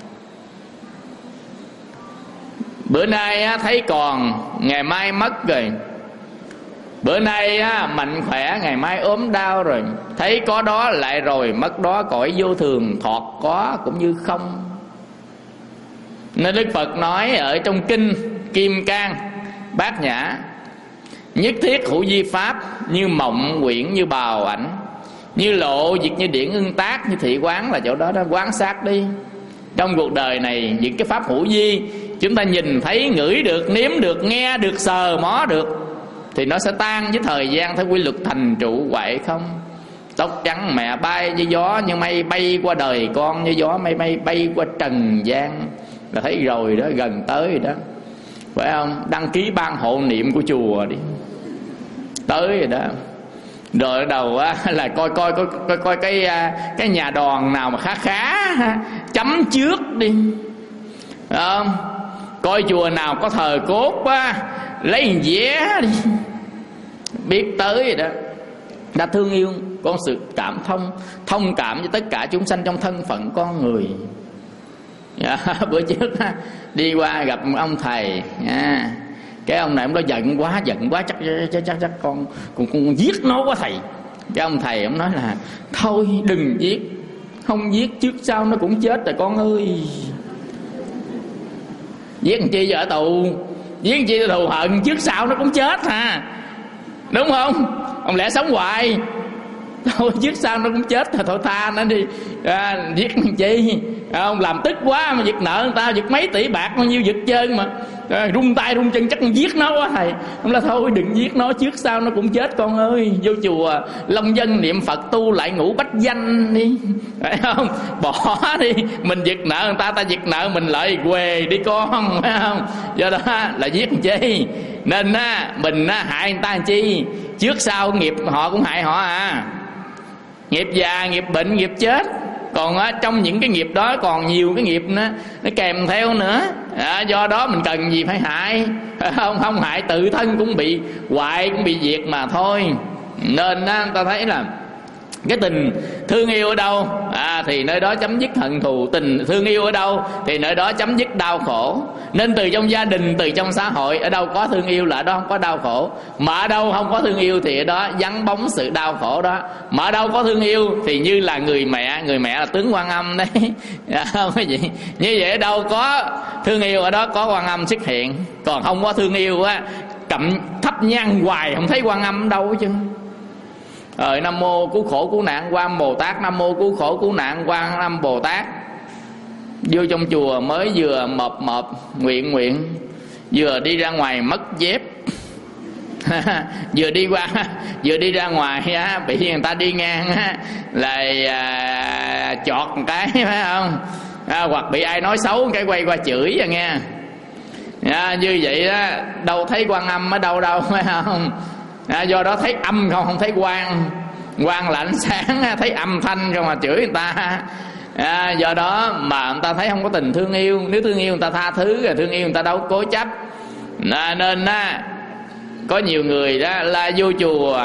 Speaker 3: Bữa nay thấy còn, ngày mai mất rồi. Bữa nay mạnh khỏe, ngày mai ốm đau rồi. Thấy có đó lại rồi mất đó, cõi vô thường, thọt có cũng như không. Nên Đức Phật nói ở trong kinh Kim Cang Bát Nhã: nhất thiết hữu vi pháp, như mộng quyển như bào ảnh, như lộ diệt như điển ưng tác, như thị quán. Là chỗ đó đó, quán sát đi. Trong cuộc đời này những cái pháp hữu vi chúng ta nhìn thấy, ngửi được, nếm được, nghe được, sờ mó được, thì nó sẽ tan với thời gian theo quy luật thành trụ hoại không. Tóc trắng mẹ bay như gió, như mây bay qua đời con, như gió mây bay qua trần gian. Là thấy rồi đó, gần tới rồi đó, phải không? Đăng ký ban hộ niệm của chùa đi, tới rồi đó. Rồi ở đầu là coi cái nhà đoàn nào mà khá chấm trước đi, không? Coi chùa nào có thờ cốt lấy vé đi, biết tới rồi đó. Đã thương yêu, có sự cảm thông cảm với tất cả chúng sanh trong thân phận con người. Bữa trước đi qua gặp một ông thầy, cái ông này ông đó giận quá, chắc con giết nó quá thầy. Cái ông thầy ông nói là thôi đừng giết, không giết trước sau nó cũng chết rồi con ơi. Giết làm chi ở tù, giết làm chi thù hận, trước sau nó cũng chết ha, đúng không? Ông lẽ sống hoài, thôi trước sau nó cũng chết rồi, thôi tha nó đi. Giết làm chi? Ông làm tức quá mà giật nợ người ta, giật mấy tỷ bạc bao nhiêu giật trơn mà, rung tay rung chân chắc giết nó quá thầy. Ông là thôi đừng giết nó, trước sau nó cũng chết con ơi. Vô chùa long dân niệm Phật tu lại ngũ bách danh đi, phải không? Bỏ đi, mình giật nợ người ta, ta giật nợ mình lại quề đi con, phải không? Do đó là giết làm chi? Nên mình hại người ta làm chi? Trước sau nghiệp họ cũng hại họ nghiệp già, nghiệp bệnh, nghiệp chết. Còn trong những cái nghiệp đó còn nhiều cái nghiệp nó kèm theo nữa. Do đó mình cần gì phải hại, không hại tự thân cũng bị hoại, cũng bị diệt mà thôi. Nên ta thấy là Cái tình thương yêu ở đâu thì nơi đó chấm dứt hận thù. Tình thương yêu ở đâu thì nơi đó chấm dứt đau khổ. Nên từ trong gia đình, từ trong xã hội, ở đâu có thương yêu là ở đó không có đau khổ. Mà ở đâu không có thương yêu thì ở đó vắng bóng sự đau khổ đó. Mà ở đâu có thương yêu thì như là người mẹ là tướng Quan Âm đấy. Không có gì. Như vậy ở đâu có thương yêu ở đó có Quan Âm xuất hiện. Còn không có thương yêu á, cặm thắp nhang hoài không thấy Quan Âm đâu chứ. Nam mô cứu khổ cứu nạn Quan Âm Bồ Tát, Nam mô cứu khổ cứu nạn Quan Âm Bồ Tát. Vô trong chùa mới vừa mập nguyện, vừa đi ra ngoài mất dép. vừa đi ra ngoài bị người ta đi ngang lại chọt một cái, phải không? Hoặc bị ai nói xấu cái quay qua chửi rồi nghe. Như vậy đó, đâu thấy Quan Âm ở đâu phải không? Do đó thấy âm không thấy quang là ánh sáng, thấy âm thanh không mà chửi người ta. Do đó mà người ta thấy không có tình thương yêu. Nếu thương yêu người ta tha thứ, rồi thương yêu người ta đâu cố chấp. Nên có nhiều người đó là vô chùa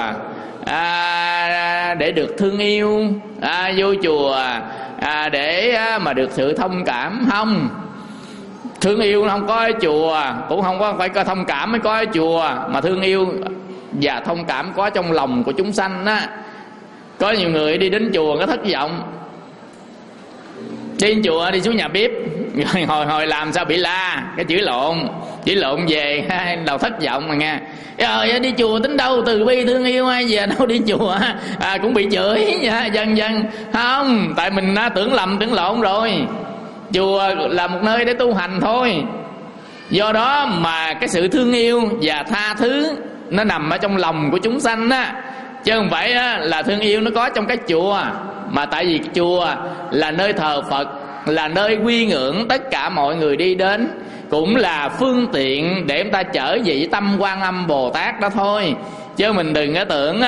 Speaker 3: để được thương yêu, vô chùa để mà được sự thông cảm. Không, thương yêu không có ở chùa, cũng không có phải có thông cảm mới có ở chùa. Mà thương yêu và thông cảm có trong lòng của chúng sanh á. Có nhiều người đi đến chùa có thất vọng, đi đến chùa đi xuống nhà bếp rồi hồi làm sao bị la, cái chửi lộn về đầu thất vọng mà nghe. Đi chùa tính đâu từ bi thương yêu ai về đâu đi chùa cũng bị chửi dần không. Tại mình tưởng lầm tưởng lộn rồi. Chùa là một nơi để tu hành thôi. Do đó mà cái sự thương yêu và tha thứ nó nằm ở trong lòng của chúng sanh á, chứ không phải là thương yêu nó có trong cái chùa. Mà tại vì chùa là nơi thờ Phật, là nơi quy ngưỡng tất cả mọi người đi đến, cũng là phương tiện để chúng ta trở về với tâm Quan Âm Bồ Tát đó thôi. Chứ mình đừng có tưởng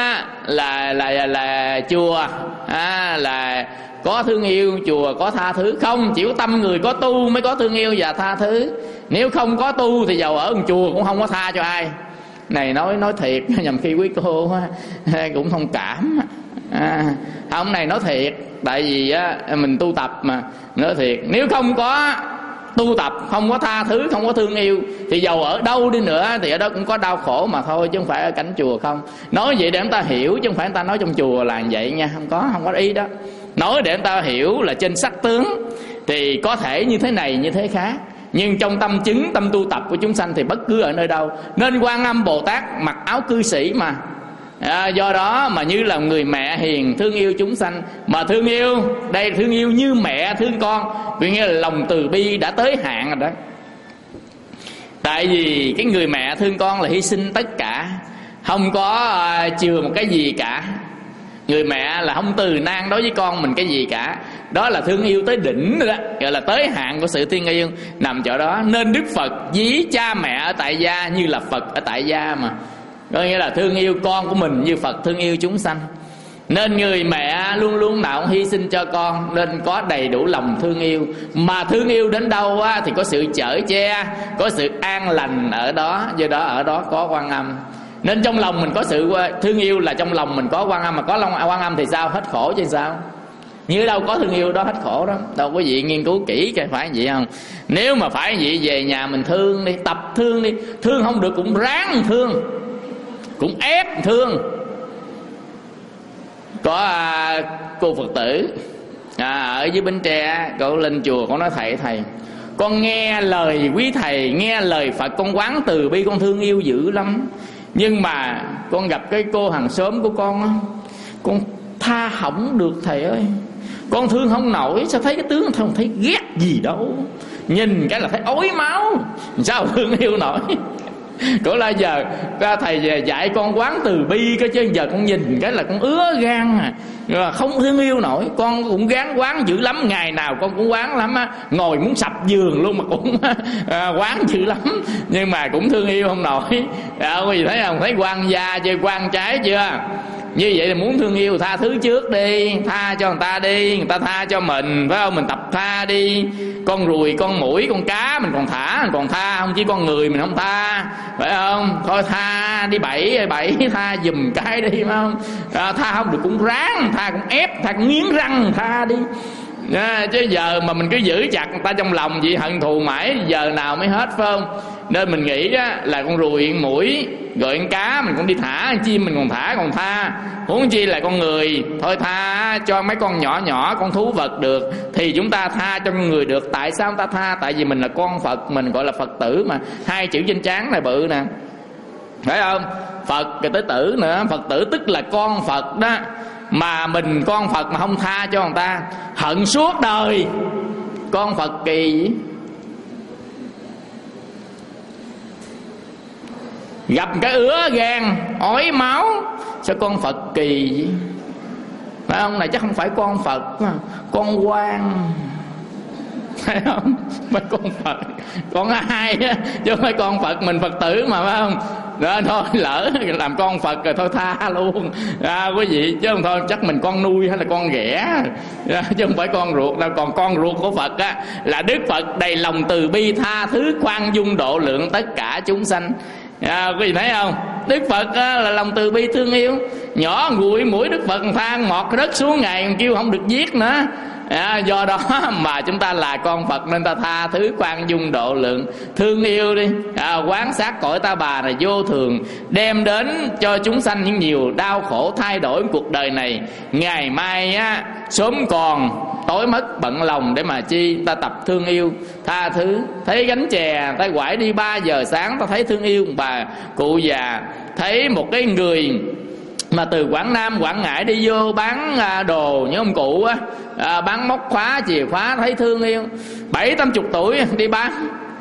Speaker 3: là chùa là có thương yêu, chùa có tha thứ. Không, chỉ có tâm người có tu mới có thương yêu và tha thứ. Nếu không có tu thì giàu ở một chùa cũng không có tha cho ai. Này nói thiệt, nhầm khi quý cô cũng thông cảm. Hôm này nói thiệt, tại vì mình tu tập mà. Nói thiệt, nếu không có tu tập, không có tha thứ, không có thương yêu thì giàu ở đâu đi nữa thì ở đó cũng có đau khổ mà thôi, chứ không phải ở cảnh chùa không. Nói vậy để chúng ta hiểu, chứ không phải chúng ta nói trong chùa là vậy nha. Không có ý đó. Nói để chúng ta hiểu là trên sắc tướng thì có thể như thế này như thế khác, nhưng trong tâm chứng, tâm tu tập của chúng sanh thì bất cứ ở nơi đâu. Nên Quan Âm Bồ Tát mặc áo cư sĩ mà. Do đó mà như là người mẹ hiền thương yêu chúng sanh. Mà thương yêu, đây thương yêu như mẹ thương con, vì nghĩa là lòng từ bi đã tới hạn rồi đó. Tại vì cái người mẹ thương con là hy sinh tất cả, không có chừa một cái gì cả. Người mẹ là không từ nan đối với con mình cái gì cả. Đó là thương yêu tới đỉnh rồi đó, gọi là tới hạn của sự thương yêu nằm chỗ đó. Nên Đức Phật ví cha mẹ ở tại gia như là Phật ở tại gia mà. Có nghĩa là thương yêu con của mình như Phật thương yêu chúng sanh. Nên người mẹ luôn luôn nào cũng hy sinh cho con, nên có đầy đủ lòng thương yêu. Mà thương yêu đến đâu á, thì có sự chở che, có sự an lành ở đó. Do đó ở đó có Quan Âm. Nên trong lòng mình có sự thương yêu là trong lòng mình có Quan Âm. Mà có Quan Âm thì sao? Hết khổ chứ sao? Như đâu có thương yêu đó hết khổ đó. Đâu có gì nghiên cứu kỹ cái phải vậy không? Nếu mà phải vậy về nhà mình thương đi, tập thương đi. Thương không được cũng ráng thương, cũng ép thương. Có cô Phật tử ở dưới Bến Tre, cô lên chùa, cô nói thầy con nghe lời quý thầy, nghe lời Phật, con quán từ bi, con thương yêu dữ lắm. Nhưng mà con gặp cái cô hàng xóm của con á, con tha hỏng được thầy ơi. Con thương không nổi, sao thấy cái tướng không thấy ghét gì đâu, nhìn cái là thấy ói máu, sao thương yêu nổi. Cổ là giờ ra thầy về dạy con quán từ bi cái, chứ giờ con nhìn cái là con ứa gan à, không thương yêu nổi. Con cũng gán quán dữ lắm, ngày nào con cũng quán lắm á, ngồi muốn sập giường luôn mà cũng quán dữ lắm, nhưng mà cũng thương yêu không nổi. Có gì thấy không? Thấy quan gia chưa, quan trái chưa? Như vậy là muốn thương yêu tha thứ trước đi, tha cho người ta đi, người ta tha cho mình, phải không? Mình tập tha đi con ruồi, con muỗi, con cá mình còn thả, mình còn tha, không chỉ con người mình không tha, phải không? Thôi tha đi bảy tha giùm cái đi, phải không? Tha không được cũng ráng, tha cũng ép, tha cũng nghiến răng tha đi. Chứ giờ mà mình cứ giữ chặt người ta trong lòng vậy, hận thù mãi giờ nào mới hết, phải không? Nên mình nghĩ là con ruồi, con muỗi, rồi con cá mình cũng đi thả, con chim mình còn thả còn tha, huống chi là con người. Thôi tha cho mấy con nhỏ nhỏ, con thú vật được thì chúng ta tha cho con người được. Tại sao chúng ta tha? Tại vì mình là con Phật, mình gọi là Phật tử mà, hai chữ trên trán này bự nè, phải không? Phật rồi tới tử nữa, Phật tử tức là con Phật đó. Mà mình con Phật mà không tha cho người ta, hận suốt đời. Con Phật kỳ gì? Gặp cái ứa gan ói máu, sao con Phật kỳ gì? Phải không? Này chắc không phải con Phật mà con quan, phải không? Mấy con Phật, con ai á, chứ không phải con Phật, mình Phật tử mà, phải không? Đó, thôi lỡ làm con Phật rồi thôi tha luôn quý vị, chứ không thôi chắc mình con nuôi hay là con ghẻ, chứ không phải con ruột đâu. Còn con ruột của Phật á là Đức Phật đầy lòng từ bi tha thứ khoan dung độ lượng tất cả chúng sanh. Quý vị thấy không? Đức Phật là lòng từ bi thương yêu. Nhỏ nguội mũi Đức Phật tha mọt đất xuống ngày còn kêu không được giết nữa. Do đó mà chúng ta là con Phật nên ta tha thứ khoan dung độ lượng, thương yêu đi. Quán sát cõi ta bà này vô thường, đem đến cho chúng sanh những nhiều đau khổ thay đổi cuộc đời này. Ngày mai sớm còn tối mất bận lòng để mà chi? Ta tập thương yêu tha thứ. Thấy gánh chè ta quải đi 3 giờ sáng, ta thấy thương yêu bà cụ già. Thấy một cái người mà từ Quảng Nam, Quảng Ngãi đi vô bán đồ như ông cụ bán móc khóa, chìa khóa, thấy thương yêu. 70-80 tuổi đi bán.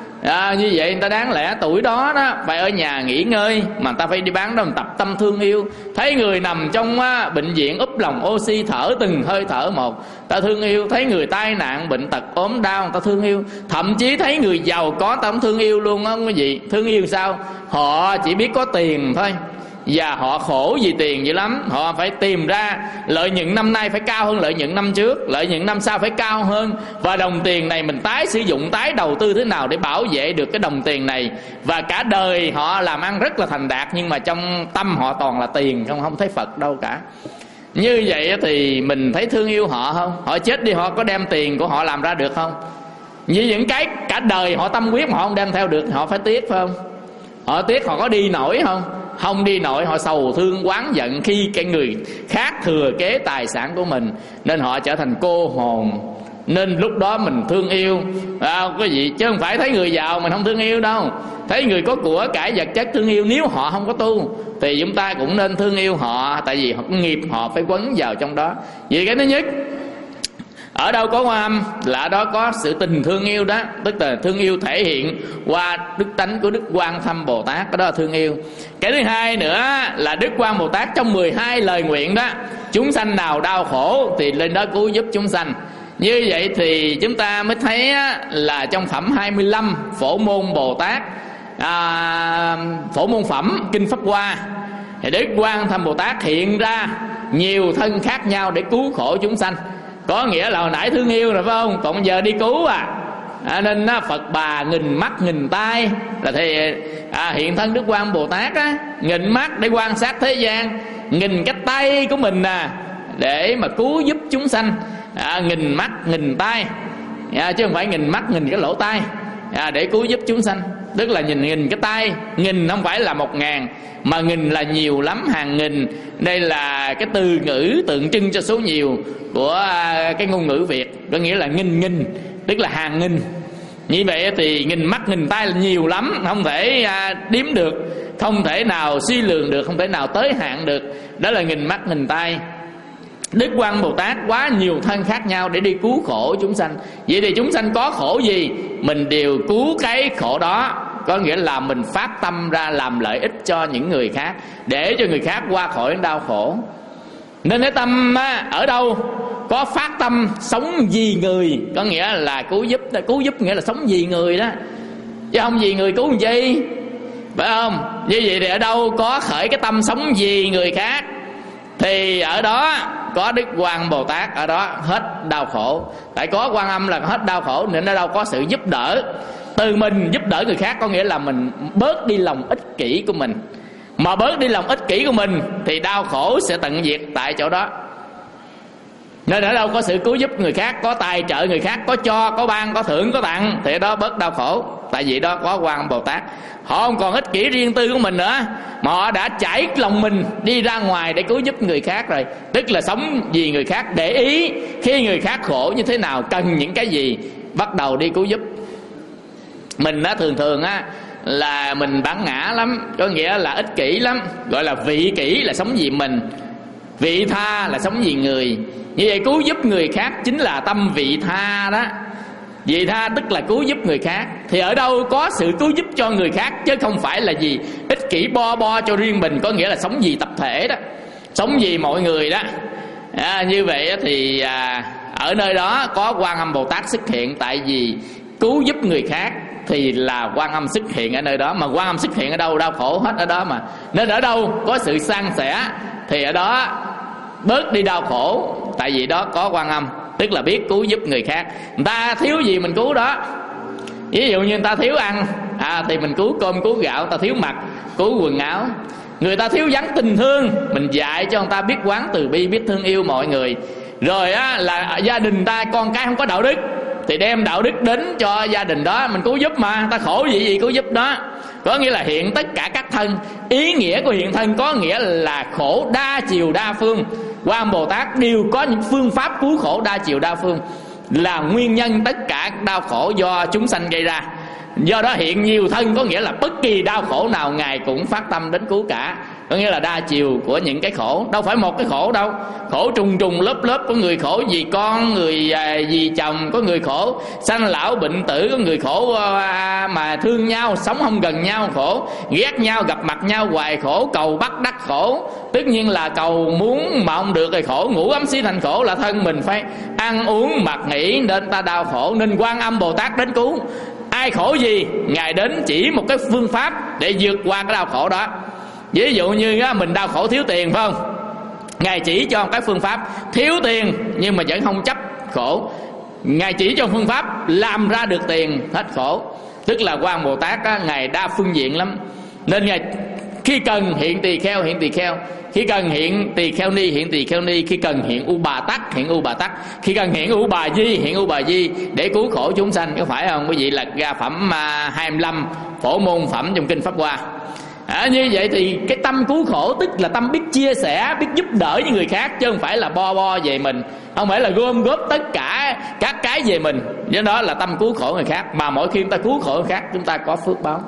Speaker 3: Như vậy người ta đáng lẽ tuổi đó phải ở nhà nghỉ ngơi, mà người ta phải đi bán đó, mình tập tâm thương yêu. Thấy người nằm trong bệnh viện úp lồng oxy thở từng hơi thở một, ta thương yêu. Thấy người tai nạn bệnh tật ốm đau, người ta thương yêu. Thậm chí thấy người giàu có ta cũng thương yêu luôn á quý vị. Thương yêu sao? Họ chỉ biết có tiền thôi, và họ khổ vì tiền dữ lắm. Họ phải tìm ra lợi nhuận năm nay phải cao hơn lợi nhuận năm trước, lợi nhuận năm sau phải cao hơn, và đồng tiền này mình tái sử dụng, tái đầu tư thế nào để bảo vệ được cái đồng tiền này. Và cả đời họ làm ăn rất là thành đạt, nhưng mà trong tâm họ toàn là tiền, không thấy Phật đâu cả. Như vậy thì mình thấy thương yêu họ không? Họ chết đi họ có đem tiền của họ làm ra được không? Như những cái cả đời họ tâm huyết mà họ không đem theo được, họ phải tiếc, phải không? Họ tiếc, họ có đi nổi không? Không đi nổi. Họ sầu thương oán giận khi cái người khác thừa kế tài sản của mình, nên họ trở thành cô hồn. Nên lúc đó mình thương yêu quý vị, chứ không phải thấy người giàu mình không thương yêu đâu. Thấy người có của cải vật chất thương yêu. Nếu họ không có tu thì chúng ta cũng nên thương yêu họ, tại vì họ có nghiệp, họ phải quấn vào trong đó. Vậy cái thứ nhất, ở đâu có Quan Âm là ở đó có sự tình thương yêu đó, tức là thương yêu thể hiện qua đức tánh của Đức Quan Thâm Bồ Tát, đó là thương yêu. Cái thứ hai nữa là Đức Quan Bồ Tát trong 12 lời nguyện đó, chúng sanh nào đau khổ thì lên đó cứu giúp chúng sanh. Như vậy thì chúng ta mới thấy là trong phẩm 25 Phổ Môn Bồ Tát, Phổ Môn Phẩm Kinh Pháp Hoa, thì Đức Quan Thâm Bồ Tát hiện ra nhiều thân khác nhau để cứu khổ chúng sanh. Có nghĩa là hồi nãy thương yêu rồi phải không? Còn bây giờ đi cứu nên Phật bà nghìn mắt nghìn tai là thì hiện thân Đức Quan Bồ Tát nghìn mắt để quan sát thế gian, nghìn cái tay của mình để mà cứu giúp chúng sanh, nghìn mắt nghìn tai, chứ không phải nghìn mắt nghìn cái lỗ tai, để cứu giúp chúng sanh. Tức là nghìn cái tay, nghìn không phải là 1000, mà nghìn là nhiều lắm, hàng nghìn. Đây là cái từ ngữ tượng trưng cho số nhiều của cái ngôn ngữ Việt, có nghĩa là nghìn, tức là hàng nghìn. Như vậy thì nghìn mắt nghìn tay là nhiều lắm, không thể đếm được, không thể nào suy lường được, không thể nào tới hạn được. Đó là nghìn mắt nghìn tay. Đức Quan Bồ Tát quá nhiều thân khác nhau để đi cứu khổ chúng sanh. Vậy thì chúng sanh có khổ gì mình đều cứu cái khổ đó. Có nghĩa là mình phát tâm ra làm lợi ích cho những người khác, để cho người khác qua khỏi đau khổ. Nên cái tâm ở đâu có phát tâm sống vì người, có nghĩa là cứu giúp. Cứu giúp nghĩa là sống vì người đó, chứ không vì người cứu làm chi, phải không? Như vậy thì ở đâu có khởi cái tâm sống vì người khác thì ở đó có Đức Quan Âm Bồ Tát, ở đó hết đau khổ. Tại có Quan Âm là hết đau khổ, nên ở đâu có sự giúp đỡ. Từ mình giúp đỡ người khác có nghĩa là mình bớt đi lòng ích kỷ của mình. Mà bớt đi lòng ích kỷ của mình thì đau khổ sẽ tận diệt tại chỗ đó. Nên ở đâu có sự cứu giúp người khác, có tài trợ người khác, có cho, có ban, có thưởng, có tặng, thì ở đó bớt đau khổ. Tại vì đó có Quan Âm Bồ Tát. Họ không còn ích kỷ riêng tư của mình nữa, mà họ đã trải lòng mình đi ra ngoài để cứu giúp người khác rồi. Tức là sống vì người khác, để ý khi người khác khổ như thế nào, cần những cái gì, bắt đầu đi cứu giúp. Mình á, thường á là mình bản ngã lắm, có nghĩa là ích kỷ lắm. Gọi là vị kỷ là sống vì mình, vị tha là sống vì người. Như vậy cứu giúp người khác chính là tâm vị tha đó. Vị tha tức là cứu giúp người khác. Thì ở đâu có sự cứu giúp cho người khác, chứ không phải là gì ích kỷ bo cho riêng mình. Có nghĩa là sống vì tập thể đó, sống vì mọi người đó. Như vậy thì ở nơi đó có Quan Âm Bồ Tát xuất hiện. Tại vì cứu giúp người khác thì là Quan Âm xuất hiện ở nơi đó. Mà Quan Âm xuất hiện ở đâu, đau khổ hết ở đó mà. Nên ở đâu có sự san sẻ thì ở đó bớt đi đau khổ. Tại vì đó có Quan Âm, tức là biết cứu giúp người khác. Người ta thiếu gì mình cứu đó. Ví dụ như người ta thiếu ăn thì mình cứu cơm cứu gạo. Người ta thiếu mặc, cứu quần áo. Người ta thiếu vắng tình thương, mình dạy cho người ta biết quán từ bi, biết thương yêu mọi người. Rồi là gia đình ta con cái không có đạo đức thì đem đạo đức đến cho gia đình đó, mình cứu giúp mà. Ta khổ gì cứu giúp đó. Có nghĩa là hiện tất cả các thân. Ý nghĩa của hiện thân có nghĩa là khổ đa chiều đa phương. Quan Âm Bồ Tát đều có những phương pháp cứu khổ đa chiều đa phương, là nguyên nhân tất cả đau khổ do chúng sanh gây ra. Do đó hiện nhiều thân có nghĩa là bất kỳ đau khổ nào Ngài cũng phát tâm đến cứu cả. Có nghĩa là đa chiều của những cái khổ, đâu phải một cái khổ đâu. Khổ trùng lớp. Có người khổ vì con, người vì chồng, có người khổ sanh lão bệnh tử, có người khổ mà thương nhau, sống không gần nhau khổ, ghét nhau, gặp mặt nhau hoài khổ, cầu bắt đắc khổ. Tất nhiên là cầu muốn mà không được thì khổ, ngủ ấm xí thành khổ, là thân mình phải ăn uống mặc nghỉ nên ta đau khổ. Nên Quan Âm Bồ Tát đến cứu. Ai khổ gì Ngài đến chỉ một cái phương pháp để vượt qua cái đau khổ đó. Ví dụ như mình đau khổ thiếu tiền phải không, Ngài chỉ cho một cái phương pháp thiếu tiền nhưng mà vẫn không chấp khổ. Ngài chỉ cho phương pháp làm ra được tiền hết khổ. Tức là Quan Bồ Tát Ngài đa phương diện lắm. Nên Ngài khi cần hiện tỳ kheo hiện tỳ kheo, khi cần hiện tỳ kheo ni hiện tỳ kheo ni, khi cần hiện U Bà Tắc hiện U Bà Tắc, khi cần hiện U Bà Di hiện U Bà Di, để cứu khổ chúng sanh. Có phải không quý vị? Lật ra phẩm 25 Phổ Môn Phẩm trong Kinh Pháp Hoa. Như vậy thì cái tâm cứu khổ tức là tâm biết chia sẻ, biết giúp đỡ với người khác, chứ không phải là bo về mình, không phải là gom góp tất cả các cái về mình. Do đó là tâm cứu khổ người khác. Mà mỗi khi chúng ta cứu khổ người khác, chúng ta có phước báo.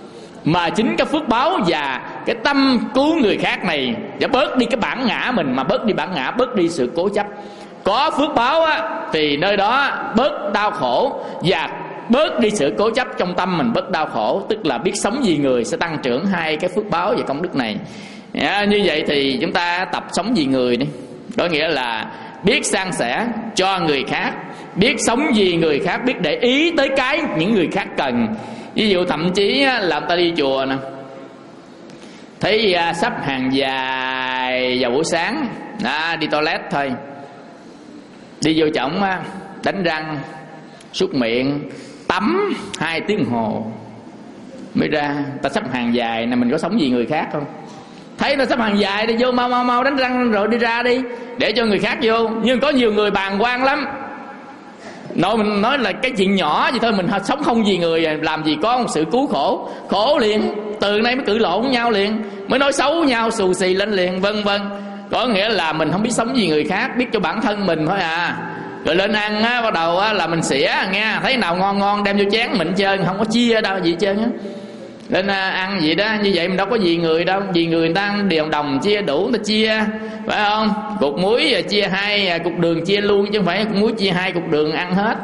Speaker 3: Mà chính cái phước báo và cái tâm cứu người khác này để bớt đi cái bản ngã mình, mà bớt đi bản ngã, bớt đi sự cố chấp. Có phước báo thì nơi đó bớt đau khổ, và bớt đi sự cố chấp trong tâm mình, bớt đau khổ. Tức là biết sống vì người sẽ tăng trưởng hai cái phước báo và công đức này. Như vậy thì chúng ta tập sống vì người đi. Có nghĩa là biết san sẻ cho người khác, biết sống vì người khác, biết để ý tới cái những người khác cần. Ví dụ thậm chí là người ta đi chùa nè, thấy sắp hàng dài vào buổi sáng, đi toilet thôi, đi vô chổng đánh răng, súc miệng, tắm 2 tiếng hồ mới ra. Ta sắp hàng dài nè, mình có sống vì người khác không? Thấy ta sắp hàng dài đi vô mau đánh răng rồi đi ra đi, để cho người khác vô. Nhưng có nhiều người bàng quan lắm, mình nói là cái chuyện nhỏ vậy thôi, mình sống không vì người, làm gì có một sự cứu khổ. Khổ liền, từ nay mới cự lộn nhau liền, mới nói xấu nhau xù xì lên liền, vân vân. Có nghĩa là mình không biết sống vì người khác, biết cho bản thân mình thôi à. Rồi lên ăn bắt đầu là mình xỉa nghe, thấy nào ngon đem vô chén mình trơn, không có chia đâu gì trơn á. Lên ăn vậy đó, như vậy mình đâu có vì người đâu. Vì người ta ăn đều đồng chia đủ, người ta chia, phải không? Cục muối chia 2, cục đường chia luôn, chứ không phải cục muối chia 2, cục đường ăn hết.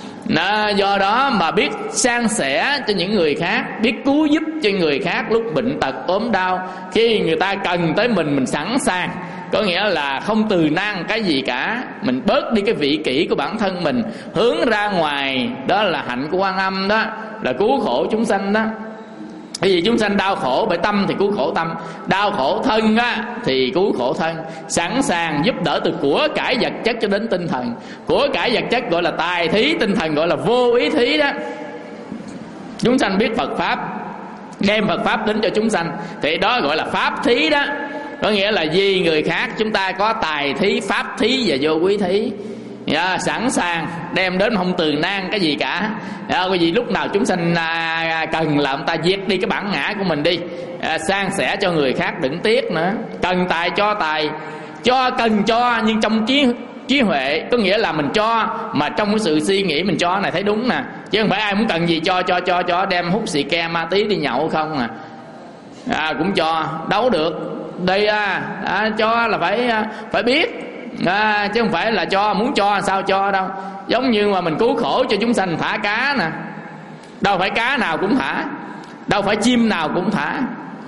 Speaker 3: Do đó mà biết san sẻ cho những người khác, biết cứu giúp cho người khác lúc bệnh tật ốm đau. Khi người ta cần tới mình sẵn sàng. Có nghĩa là không từ nan cái gì cả. Mình bớt đi cái vị kỷ của bản thân mình, hướng ra ngoài. Đó là hạnh của Quan Âm đó, là cứu khổ chúng sanh đó. Bởi vì chúng sanh đau khổ bởi tâm thì cứu khổ tâm, đau khổ thân á thì cứu khổ thân. Sẵn sàng giúp đỡ từ của cải vật chất cho đến tinh thần. Của cải vật chất gọi là tài thí, tinh thần gọi là vô ý thí đó. Chúng sanh biết Phật Pháp, đem Phật Pháp đến cho chúng sanh, thì đó gọi là Pháp thí đó. Có nghĩa là vì người khác chúng ta có tài thí, Pháp thí và vô quý thí. Sẵn sàng đem đến, không từ nan cái gì cả. Bởi vì lúc nào chúng sanh cần là ông ta diệt đi cái bản ngã của mình đi, san sẻ cho người khác đừng tiếc nữa. Cần tài cho tài, cho cần cho nhưng trong trí huệ, có nghĩa là mình cho mà trong cái sự suy nghĩ mình cho này thấy đúng nè, chứ không phải ai muốn cần gì cho đem hút xì ke ma tí đi nhậu không cũng cho đâu được. Đây cho là phải biết, chứ không phải là cho muốn cho sao cho đâu. Giống như mà mình cứu khổ cho chúng sanh thả cá nè, đâu phải cá nào cũng thả, đâu phải chim nào cũng thả.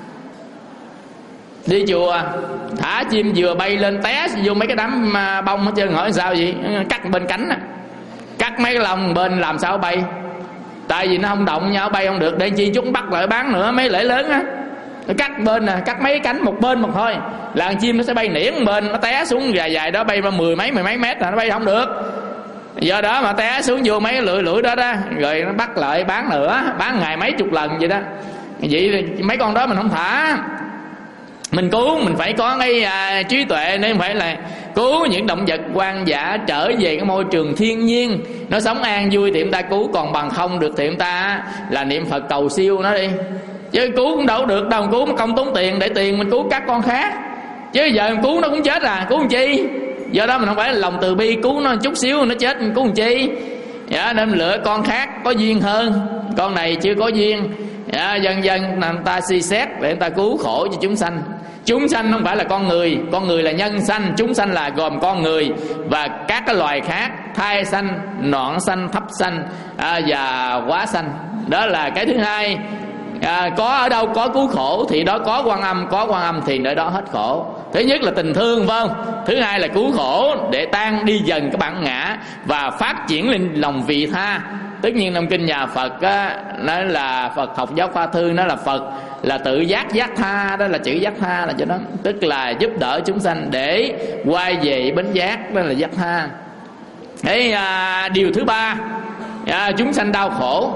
Speaker 3: Đi chùa thả chim vừa bay lên té vô mấy cái đám bông hết trơn, hỏi sao vậy? Cắt bên cánh, cắt mấy cái lông bên làm sao bay, tại vì nó không động nhau, bay không được. Để chi chúng bắt lại bán nữa, mấy lễ lớn á, cắt bên nè, cắt mấy cánh một bên một thôi là chim nó sẽ bay niễn bên, nó té xuống dài đó, bay ra mười mấy mét là nó bay không được. Do đó mà té xuống vô mấy cái lưỡi đó rồi nó bắt lại bán nữa, bán ngày mấy chục lần vậy đó. Vậy thì mấy con đó mình không thả. Mình cứu mình phải có cái trí tuệ, nên phải là cứu những động vật hoang dã trở về cái môi trường thiên nhiên, nó sống an vui thì chúng ta cứu. Còn bằng không được thì chúng ta là niệm Phật cầu siêu nó đi, chứ cứu cũng đâu được đâu. Cứu mà không tốn tiền, để tiền mình cứu các con khác, chứ giờ mình cứu nó cũng chết cứu làm chi. Do đó mình không phải là lòng từ bi, cứu nó chút xíu nó chết mình cứu làm chi. Nên lựa con khác có duyên hơn, con này chưa có duyên. Dần dần người ta suy xét để người ta cứu khổ cho chúng sanh. Chúng sanh không phải là con người là nhân sanh. Chúng sanh là gồm con người và các cái loài khác, thai sanh, noãn sanh, thấp sanh và hóa sanh. Đó là cái thứ hai. Có ở đâu có cứu khổ thì đó có Quan Âm, có Quan Âm thì nơi đó hết khổ. Thứ nhất là tình thương, phải không? Thứ hai là cứu khổ để tan đi dần cái bản ngã và phát triển lên lòng vị tha. Tất nhiên trong kinh nhà Phật á, nó là Phật học giáo khoa thư, nó là Phật là tự giác tha, đó là chữ giác tha là cho đó, tức là giúp đỡ chúng sanh để quay về bến giác, đó là giác tha. Thế điều thứ ba, chúng sanh đau khổ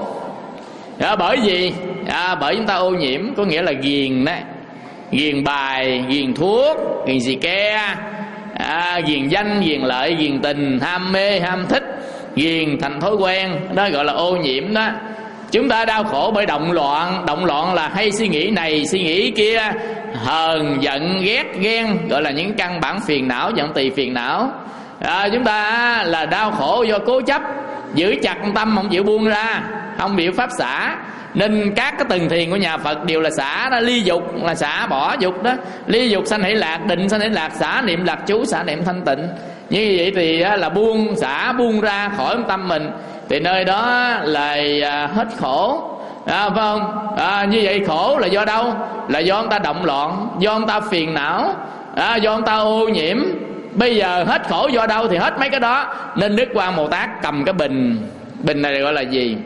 Speaker 3: bởi vì bởi chúng ta ô nhiễm, có nghĩa là ghiền đấy, ghiền bài, ghiền thuốc, ghiền xì ke, ghiền danh, ghiền lợi, ghiền tình, ham mê, ham thích, ghiền thành thói quen, đó gọi là ô nhiễm đó. Chúng ta đau khổ bởi động loạn là hay suy nghĩ này suy nghĩ kia, hờn giận ghét ghen, gọi là những căn bản phiền não, giận tỳ phiền não. Chúng ta là đau khổ do cố chấp, giữ chặt tâm không chịu buông ra, không chịu pháp xả. Nên các cái tầng thiền của nhà Phật đều là xả đó, ly dục là xả bỏ dục đó, ly dục sanh hỷ lạc, định sanh hỷ lạc, xả niệm lạc chú, xả niệm thanh tịnh. Như vậy thì là buông xả, buông ra khỏi tâm mình, thì nơi đó là hết khổ, phải không? Như vậy khổ là do đâu? Là do ông ta động loạn, do ông ta phiền não, do ông ta ô nhiễm. Bây giờ hết khổ do đâu? Thì hết mấy cái đó. Nên Đức Quan Bồ Tát cầm cái bình này gọi là gì?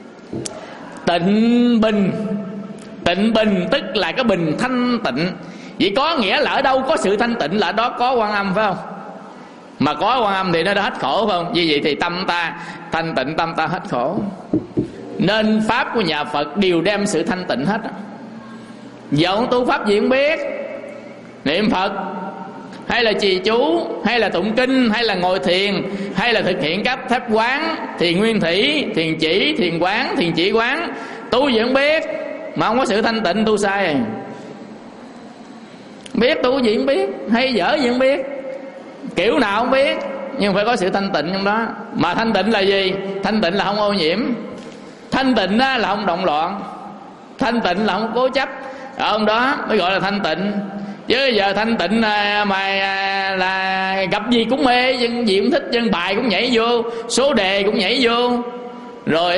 Speaker 3: Tịnh bình. Tịnh bình tức là cái bình thanh tịnh. Vậy có nghĩa là ở đâu có sự thanh tịnh là đó có Quan Âm, phải không? Mà có Quan Âm thì nó đã hết khổ, phải không? Như vậy thì tâm ta thanh tịnh, tâm ta hết khổ. Nên pháp của nhà Phật đều đem sự thanh tịnh hết. Dẫu tu pháp gì cũng biết, niệm Phật hay là trì chú, hay là tụng kinh, hay là ngồi thiền, hay là thực hiện các pháp quán, thiền nguyên thủy, thiền chỉ, thiền quán, thiền chỉ quán, tu gì cũng biết mà không có sự thanh tịnh tu sai. Biết tu gì cũng biết, hay dở gì cũng biết, kiểu nào không biết, nhưng phải có sự thanh tịnh trong đó. Mà thanh tịnh là gì? Thanh tịnh là không ô nhiễm, thanh tịnh là không động loạn, thanh tịnh là không cố chấp. Ở ông đó mới gọi là thanh tịnh. Chứ giờ thanh tịnh mà là gặp gì cũng mê, dân gì cũng thích, dân bài cũng nhảy vô, số đề cũng nhảy vô, rồi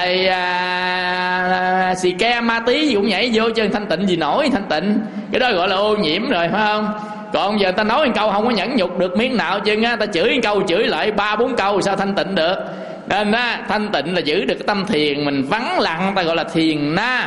Speaker 3: là xì ke ma tí gì cũng nhảy vô, chứ thanh tịnh gì nổi. Thanh tịnh cái đó gọi là ô nhiễm rồi, phải không? Còn giờ ta nói một câu không có nhẫn nhục được miếng nào, chứ ta chửi một câu chửi lại 3-4 câu sao thanh tịnh được. Nên thanh tịnh là giữ được cái tâm thiền mình vắng lặng, ta gọi là thiền na.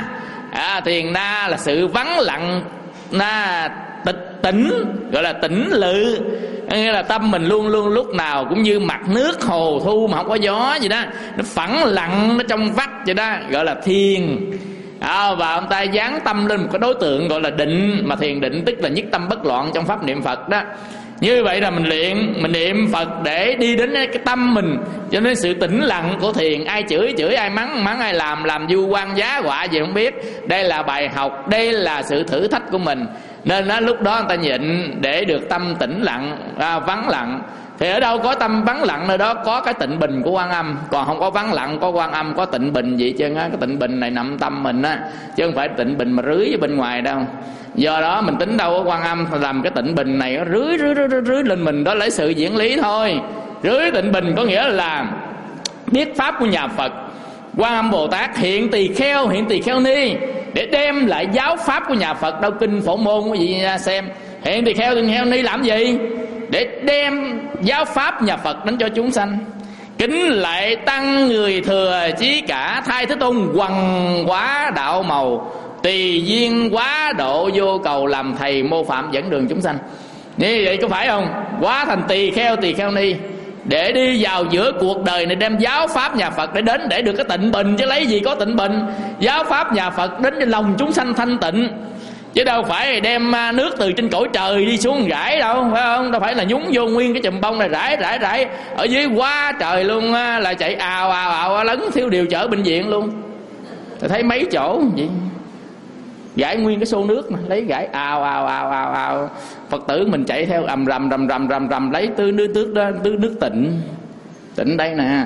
Speaker 3: Thiền na là sự vắng lặng, na tĩnh gọi là tĩnh lự, nghĩa là tâm mình luôn luôn lúc nào cũng như mặt nước hồ thu mà không có gió gì đó, nó phẳng lặng, nó trong vắt vậy đó, gọi là thiền. Và ông ta dán tâm lên một cái đối tượng gọi là định, mà thiền định tức là nhất tâm bất loạn trong pháp niệm Phật đó. Như vậy là mình niệm Phật để đi đến cái tâm mình, cho nên sự tĩnh lặng của thiền. Ai chửi, ai mắng, ai làm vua quan giá họa gì không biết. Đây là bài học, đây là sự thử thách của mình. Nên lúc đó người ta nhịn để được tâm tĩnh lặng, vắng lặng. Thì ở đâu có tâm vắng lặng nơi đó có cái tịnh bình của Quan Âm. Còn không có vắng lặng có Quan Âm, có tịnh bình gì chứ. Cái tịnh bình này nằm tâm mình á, chứ không phải tịnh bình mà rưới ở bên ngoài đâu. Do đó mình tính đâu có Quan Âm làm cái tịnh bình này nó rưới lên mình, đó lấy sự diễn lý thôi. Rưới tịnh bình có nghĩa là biết pháp của nhà Phật. Quan Âm Bồ Tát hiện tỳ kheo ni để đem lại giáo pháp của nhà Phật. Đâu kinh Phổ Môn quý vị xem, hiện tỳ kheo ni làm gì? Để đem giáo pháp nhà Phật đến cho chúng sanh. Kính lạy tăng người thừa chí cả, thay Thế Tôn quần quá đạo màu, tùy duyên quá độ vô cầu, làm thầy mô phạm dẫn đường chúng sanh. Như vậy có phải không? Quá thành tỳ kheo ni để đi vào giữa cuộc đời này, đem giáo pháp nhà Phật để đến để được cái tịnh bình. Chứ lấy gì có tịnh bình? Giáo pháp nhà Phật đến cho lòng chúng sanh thanh tịnh, chứ đâu phải đem nước từ trên cõi trời đi xuống rải đâu, phải không? Đâu phải là nhúng vô nguyên cái chùm bông này rải ở dưới quá trời luôn, là chạy ào lấn thiếu điều chở bệnh viện luôn. Tôi thấy mấy chỗ vậy, gãi nguyên cái xô nước mà lấy gãi ào. Phật tử mình chạy theo rầm lấy tưới nước tịnh đây nè.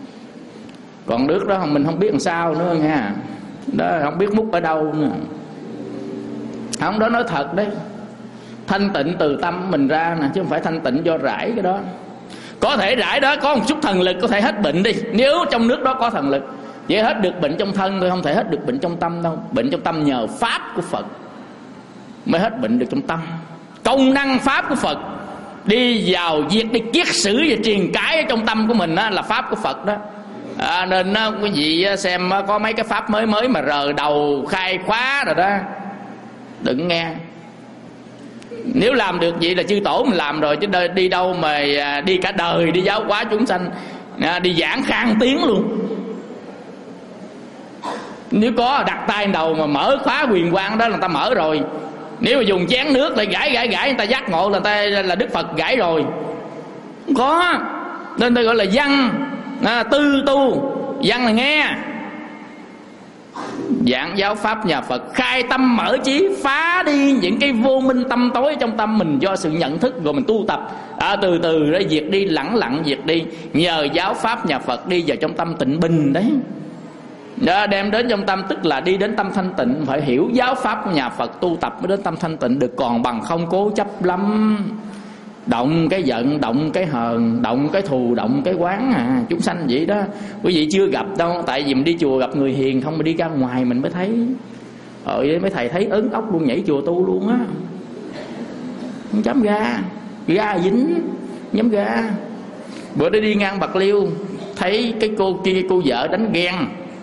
Speaker 3: Còn nước đó mình không biết làm sao nữa nha, đó không biết múc ở đâu nữa. Không, đó nói thật đấy, thanh tịnh từ tâm mình ra nè, chứ không phải thanh tịnh do rải cái đó. Có thể rải đó có một chút thần lực có thể hết bệnh đi, nếu trong nước đó có thần lực. Chỉ hết được bệnh trong thân thôi, không thể hết được bệnh trong tâm đâu. Bệnh trong tâm nhờ pháp của Phật mới hết bệnh được trong tâm. Công năng pháp của Phật đi vào việc đi kiết sử và truyền cái ở trong tâm của mình đó, là pháp của Phật đó. Nên quý vị xem có mấy cái pháp mới mà rờ đầu khai khóa rồi đó, đừng nghe. Nếu làm được vậy là chư tổ mình làm rồi, chứ đi đâu mà đi cả đời đi giáo hóa chúng sanh, đi giảng khang tiếng luôn. Nếu có đặt tay đầu mà mở khóa huyền quang đó là người ta mở rồi. Nếu mà dùng chén nước lại gãi người ta giác ngộ là người ta là Đức Phật gãi rồi. Không có. Nên tôi gọi là văn, tư tu. Văn là nghe, giảng giáo pháp nhà Phật, khai tâm mở trí, phá đi những cái vô minh tâm tối trong tâm mình do sự nhận thức, rồi mình tu tập từ từ ra diệt đi, lặng diệt đi, nhờ giáo pháp nhà Phật đi vào trong tâm tịnh bình đấy. Đó, đem đến trong tâm tức là đi đến tâm thanh tịnh. Phải hiểu giáo pháp của nhà Phật, tu tập mới đến tâm thanh tịnh được. Còn bằng không cố chấp lắm, động cái giận, động cái hờn, động cái thù, động cái quán chúng sanh vậy đó. Quý vị chưa gặp đâu, tại vì mình đi chùa gặp người hiền không, mà đi ra ngoài mình mới thấy. Vậy mấy thầy thấy ớn ốc luôn, nhảy chùa tu luôn á, không dám ra dính, nhắm ra. Bữa đó đi ngang Bạc Liêu, thấy cái cô kia, cô vợ đánh ghen.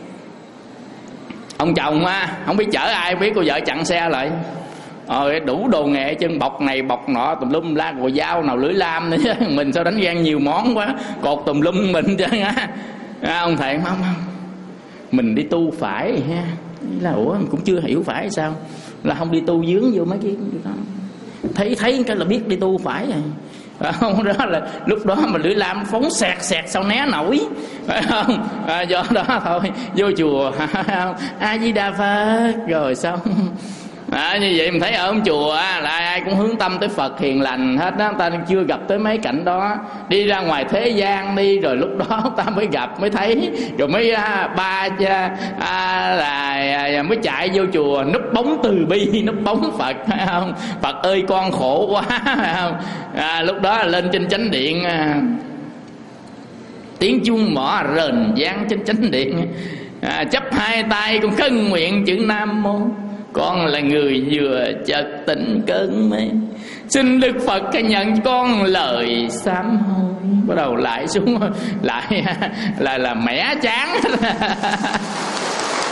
Speaker 3: Ông chồng không biết chở ai, biết cô vợ chặn xe lại. Đủ đồ nghề chân, bọc này bọc nọ tùm lum la, rồi dao nào lưỡi lam nữa chứ. Mình sao đánh ghen nhiều món quá, cột tùm lum mình chứ. Ông thầy không, mình đi tu phải ha. Là ủa mình cũng chưa hiểu phải sao, là không đi tu dướng vô mấy cái đó. Thấy cái là biết đi tu phải rồi. Không, đó là lúc đó mà lưỡi lam phóng sẹt sao né nổi, phải không? Do đó thôi vô chùa A Di Đà Phật rồi xong. Như vậy mình thấy ở ông chùa là ai cũng hướng tâm tới Phật hiền lành hết đó. Ta chưa gặp tới mấy cảnh đó. Đi ra ngoài thế gian đi, rồi lúc đó ta mới gặp, mới thấy, rồi mới mới chạy vô chùa núp bóng từ bi, núp bóng Phật, phải không? Phật ơi con khổ quá, phải không? Lúc đó lên trên chánh điện, tiếng chuông mõ rền vang trên chánh điện, chắp hai tay con khấn nguyện chữ Nam Mô. Con là người vừa chợt tỉnh cơn mê, xin Đức Phật nhận con lời sám hối. Bắt đầu lại xuống, lại là mẻ chán.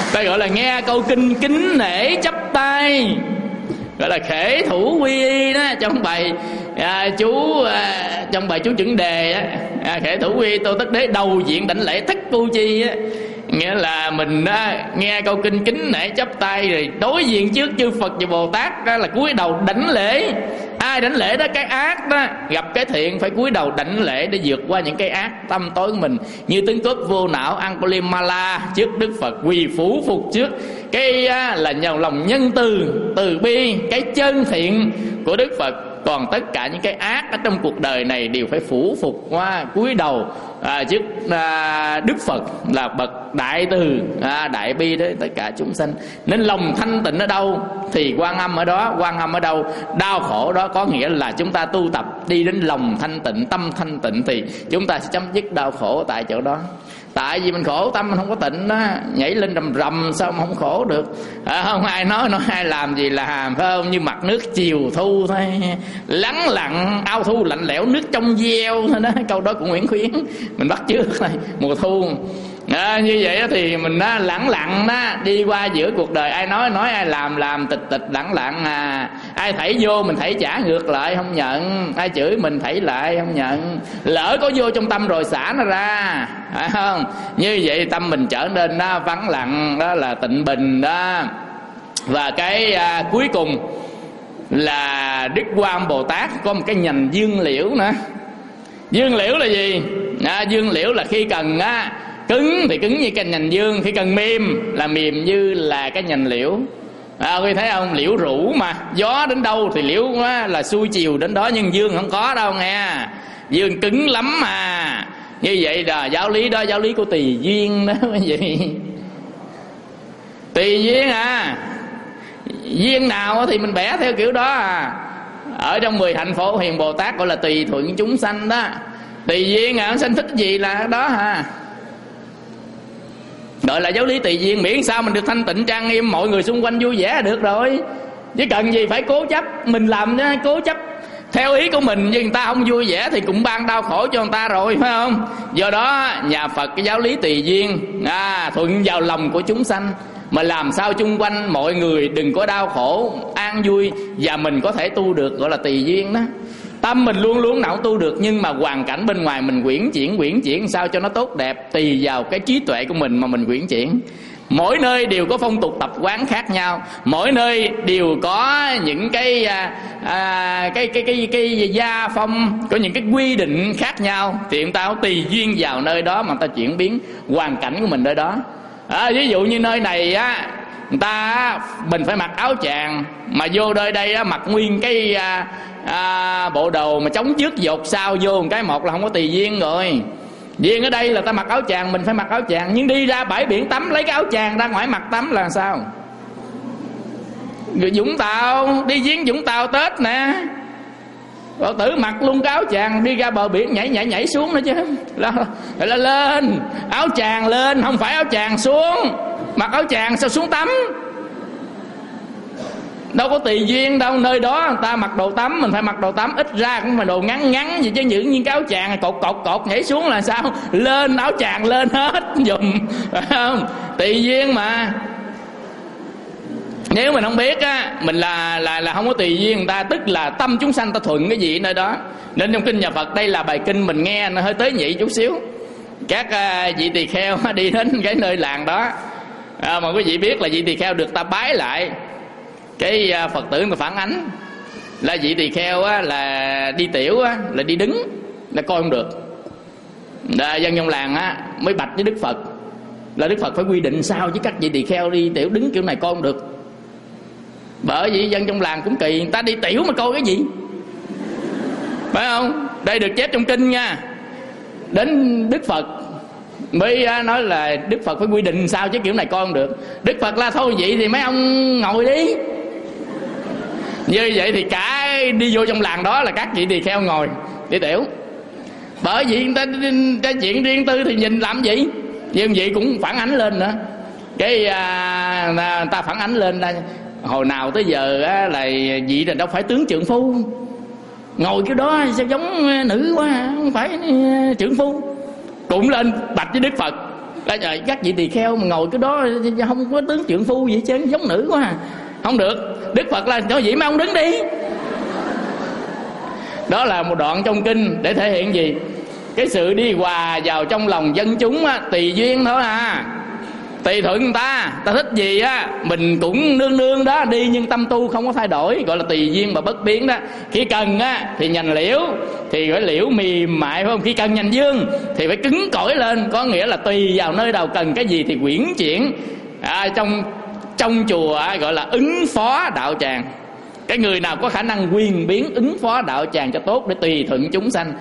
Speaker 3: ta gọi là nghe câu kinh kính nể chắp tay, gọi là khể thủ quy y đó. Trong bài trong bài chú chuẩn đề á, khể thủ quy y tô tất đế đầu diện đảnh lễ thất cu chi á, nghĩa là mình nghe câu kinh kính nể chắp tay rồi đối diện trước chư Phật và Bồ Tát đó là cúi đầu đảnh lễ. Ai đảnh lễ đó cái ác đó, gặp cái thiện phải cúi đầu đảnh lễ để vượt qua những cái ác tâm tối của mình. Như tướng cướp vô não Angulimala trước Đức Phật quỳ phủ phục trước cái là lòng nhân từ, từ bi, cái chân thiện của Đức Phật. Còn tất cả những cái ác ở trong cuộc đời này đều phải phủ phục qua cúi đầu trước Đức Phật là bậc đại từ, đại bi đấy tất cả chúng sanh. Nên lòng thanh tịnh ở đâu thì Quan Âm ở đó, Quan Âm ở đâu đau khổ đó. Có nghĩa là chúng ta tu tập đi đến lòng thanh tịnh, tâm thanh tịnh thì chúng ta sẽ chấm dứt đau khổ tại chỗ đó. Tại vì mình khổ tâm mình không có tịnh đó, nhảy lên rầm rầm sao mà không khổ được. Không ai nói ai làm gì làm, phải không? Như mặt nước chiều thu thôi, lắng lặng ao thu lạnh lẽo nước trong veo thôi đó. Câu đó của Nguyễn Khuyến mình bắt chước thôi, mùa thu. Như vậy đó thì mình lẳng lặng đó, đi qua giữa cuộc đời. Ai nói, ai làm tịch lẳng lặng. Ai thảy vô mình thảy trả ngược lại không nhận, ai chửi mình thảy lại không nhận. Lỡ có vô trong tâm rồi xả nó ra, phải không? Như vậy tâm mình trở nên vắng lặng, đó là tịnh bình đó. Và cái cuối cùng là Đức Quan Âm Bồ Tát có một cái nhành dương liễu nữa. Dương liễu là gì? Dương liễu là khi cần cứng thì cứng như cái nhành dương, khi cần mềm là mềm như là cái nhành liễu. Quý thấy không? Liễu rũ mà, gió đến đâu thì liễu là xuôi chiều đến đó, nhưng dương không có đâu nghe. Dương cứng lắm mà. Như vậy là giáo lý đó, giáo lý của tùy duyên đó quý vị. Tùy duyên duyên nào thì mình bẻ theo kiểu đó Ở trong 10 hạnh Phổ Hiền Bồ Tát gọi là tùy thuận chúng sanh đó. Tùy duyên sanh thích gì là đó gọi là giáo lý tùy duyên. Miễn sao mình được thanh tịnh trang nghiêm, mọi người xung quanh vui vẻ là được rồi. Chứ cần gì phải cố chấp. Mình làm cố chấp theo ý của mình, nhưng người ta không vui vẻ thì cũng ban đau khổ cho người ta rồi, phải không? Do đó nhà Phật cái giáo lý tùy duyên, thuận vào lòng của chúng sanh, mà làm sao chung quanh mọi người đừng có đau khổ, an vui, và mình có thể tu được, gọi là tùy duyên đó. Tâm mình luôn luôn nào tu được, nhưng mà hoàn cảnh bên ngoài mình quyển chuyển sao cho nó tốt đẹp, tùy vào cái trí tuệ của mình mà mình quyển chuyển. Mỗi nơi đều có phong tục tập quán khác nhau, mỗi nơi đều có những cái gia phong, có những cái quy định khác nhau, thì người ta có tùy duyên vào nơi đó mà người ta chuyển biến hoàn cảnh của mình nơi đó. Ví dụ như nơi này mình phải mặc áo choàng, mà vô nơi đây mặc nguyên cái bộ đồ mà chống trước dột sau vô một cái một là không có tùy duyên rồi. Duyên ở đây là ta mặc áo choàng, mình phải mặc áo choàng, nhưng đi ra bãi biển tắm lấy cái áo choàng ra ngoài mặt tắm là sao? Người Vũng Tàu đi giếng Vũng Tàu Tết nè, Phật tử mặc luôn cái áo choàng đi ra bờ biển nhảy xuống nữa chứ. Là lên áo choàng lên, không phải áo choàng xuống. Mặc áo choàng sao xuống tắm? Đâu có tùy duyên đâu. Nơi đó người ta mặc đồ tắm, mình phải mặc đồ tắm, ít ra cũng mà đồ ngắn gì chứ. Những cái áo choàng cột nhảy xuống là sao? Lên áo choàng lên hết dùm, phải không? Tùy duyên mà. Nếu mình không biết mình là không có tùy duyên người ta, tức là tâm chúng sanh ta thuận cái gì nơi đó. Nên trong kinh nhà Phật, đây là bài kinh mình nghe nó hơi tế nhị chút xíu. Các vị tỳ kheo đi đến cái nơi làng đó, mà quý vị biết là vị tỳ kheo được ta bái lại, cái Phật tử người ta phản ánh là vị tỳ kheo là đi tiểu là đi đứng là coi không được. Dân trong làng mới bạch với Đức Phật là Đức Phật phải quy định sao chứ các vị tỳ kheo đi tiểu đứng kiểu này coi không được. Bởi vì dân trong làng cũng kỳ, người ta đi tiểu mà coi cái gì, phải không? Đây được chép trong kinh nha. Đến Đức Phật mới nói là Đức Phật phải quy định sao chứ kiểu này coi không được. Đức Phật là thôi vậy thì mấy ông ngồi đi. Như vậy thì cả đi vô trong làng đó là các vị tỳ kheo ngồi đi tiểu. Bởi vì người ta chuyện riêng tư thì nhìn làm gì. Nhưng vậy cũng phản ánh lên nữa. Cái người ta phản ánh lên là hồi nào tới giờ là vị là đâu phải tướng trượng phu, ngồi cái đó sao giống nữ quá, không phải trượng phu. Cũng lên bạch với Đức Phật Trời, các vị tỳ kheo mà ngồi cái đó không có tướng trượng phu gì hết trơn, giống nữ quá à. Không được. Đức Phật là cho vậy mà ông đứng đi. Đó là một đoạn trong kinh để thể hiện gì? Cái sự đi hòa vào trong lòng dân chúng á, tùy duyên thôi à, tùy thuận người ta thích gì á mình cũng nương nương đó đi, nhưng tâm tu không có thay đổi, gọi là tùy duyên mà bất biến đó. Khi cần á thì nhành liễu thì phải liễu mềm mại, phải không? Khi cần nhành dương thì phải cứng cỏi lên, có nghĩa là tùy vào nơi đâu cần cái gì thì quyển chuyển. Trong chùa gọi là ứng phó đạo tràng. Cái người nào có khả năng quyền biến ứng phó đạo tràng cho tốt để tùy thuận chúng sanh,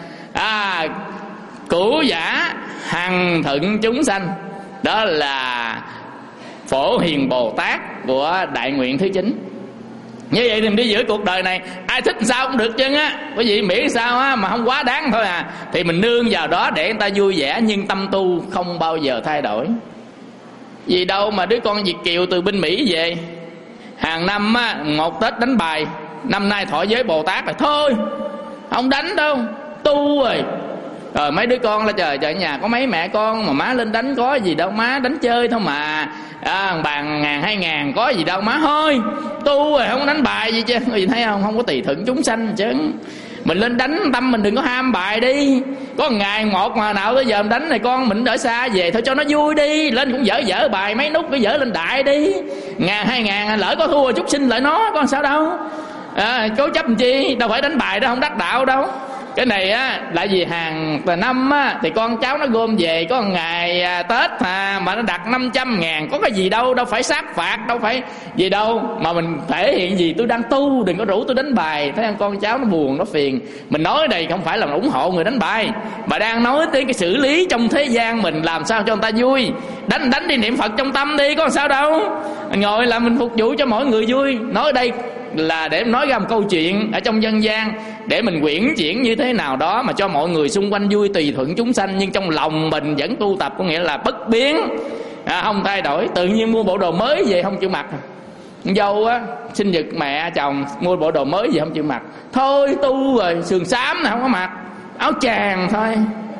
Speaker 3: cửu giả hằng thuận chúng sanh, đó là Phổ Hiền Bồ Tát của Đại Nguyện thứ 9. Như vậy thì mình đi giữa cuộc đời này, ai thích sao cũng được chứ á, cái gì miễn sao á mà không quá đáng thôi à, thì mình nương vào đó để người ta vui vẻ, nhưng tâm tu không bao giờ thay đổi. Vì đâu mà đứa con Việt kiều từ bên Mỹ về, hàng năm á, một Tết đánh bài, năm nay thọ giới Bồ Tát rồi, thôi không đánh đâu, tu rồi. Rồi mấy đứa con là trời trời, nhà có mấy mẹ con mà má lên đánh có gì đâu, má đánh chơi thôi mà, bàn 1.000 2.000 có gì đâu má, thôi tu rồi không đánh bài gì chứ. Người thấy không, không có tùy thuận chúng sanh chứ. Mình lên đánh tâm mình đừng có ham bài đi, có ngày một mà nào tới giờ mình đánh này con mình ở xa về thôi cho nó vui đi, lên cũng dở bài mấy nút cái dở lên đại đi, 1.000 2.000 lỡ có thua chút xin lại nó, có sao đâu, cố chấp làm chi, đâu phải đánh bài đó không đắc đạo đâu. Cái này á là vì hàng năm á thì con cháu nó gom về, có ngày Tết mà nó đặt 500.000, có cái gì đâu, đâu phải sát phạt, đâu phải gì đâu, mà mình thể hiện gì tôi đang tu, đừng có rủ tôi đánh bài, thấy con cháu nó buồn nó phiền. Mình nói đây không phải là mình ủng hộ người đánh bài, mà đang nói tới cái xử lý trong thế gian mình làm sao cho người ta vui. Đánh đi, niệm Phật trong tâm đi, có sao đâu, ngồi là mình phục vụ cho mọi người vui. Nói đây là để nói ra một câu chuyện ở trong dân gian để mình quyển chuyển như thế nào đó mà cho mọi người xung quanh vui, tùy thuận chúng sanh, nhưng trong lòng mình vẫn tu tập, có nghĩa là bất biến, không thay đổi. Tự nhiên mua bộ đồ mới về không chịu mặc, dâu á sinh nhật mẹ chồng mua bộ đồ mới về không chịu mặc, thôi tu rồi, sườn xám này không có mặc, áo chàng thôi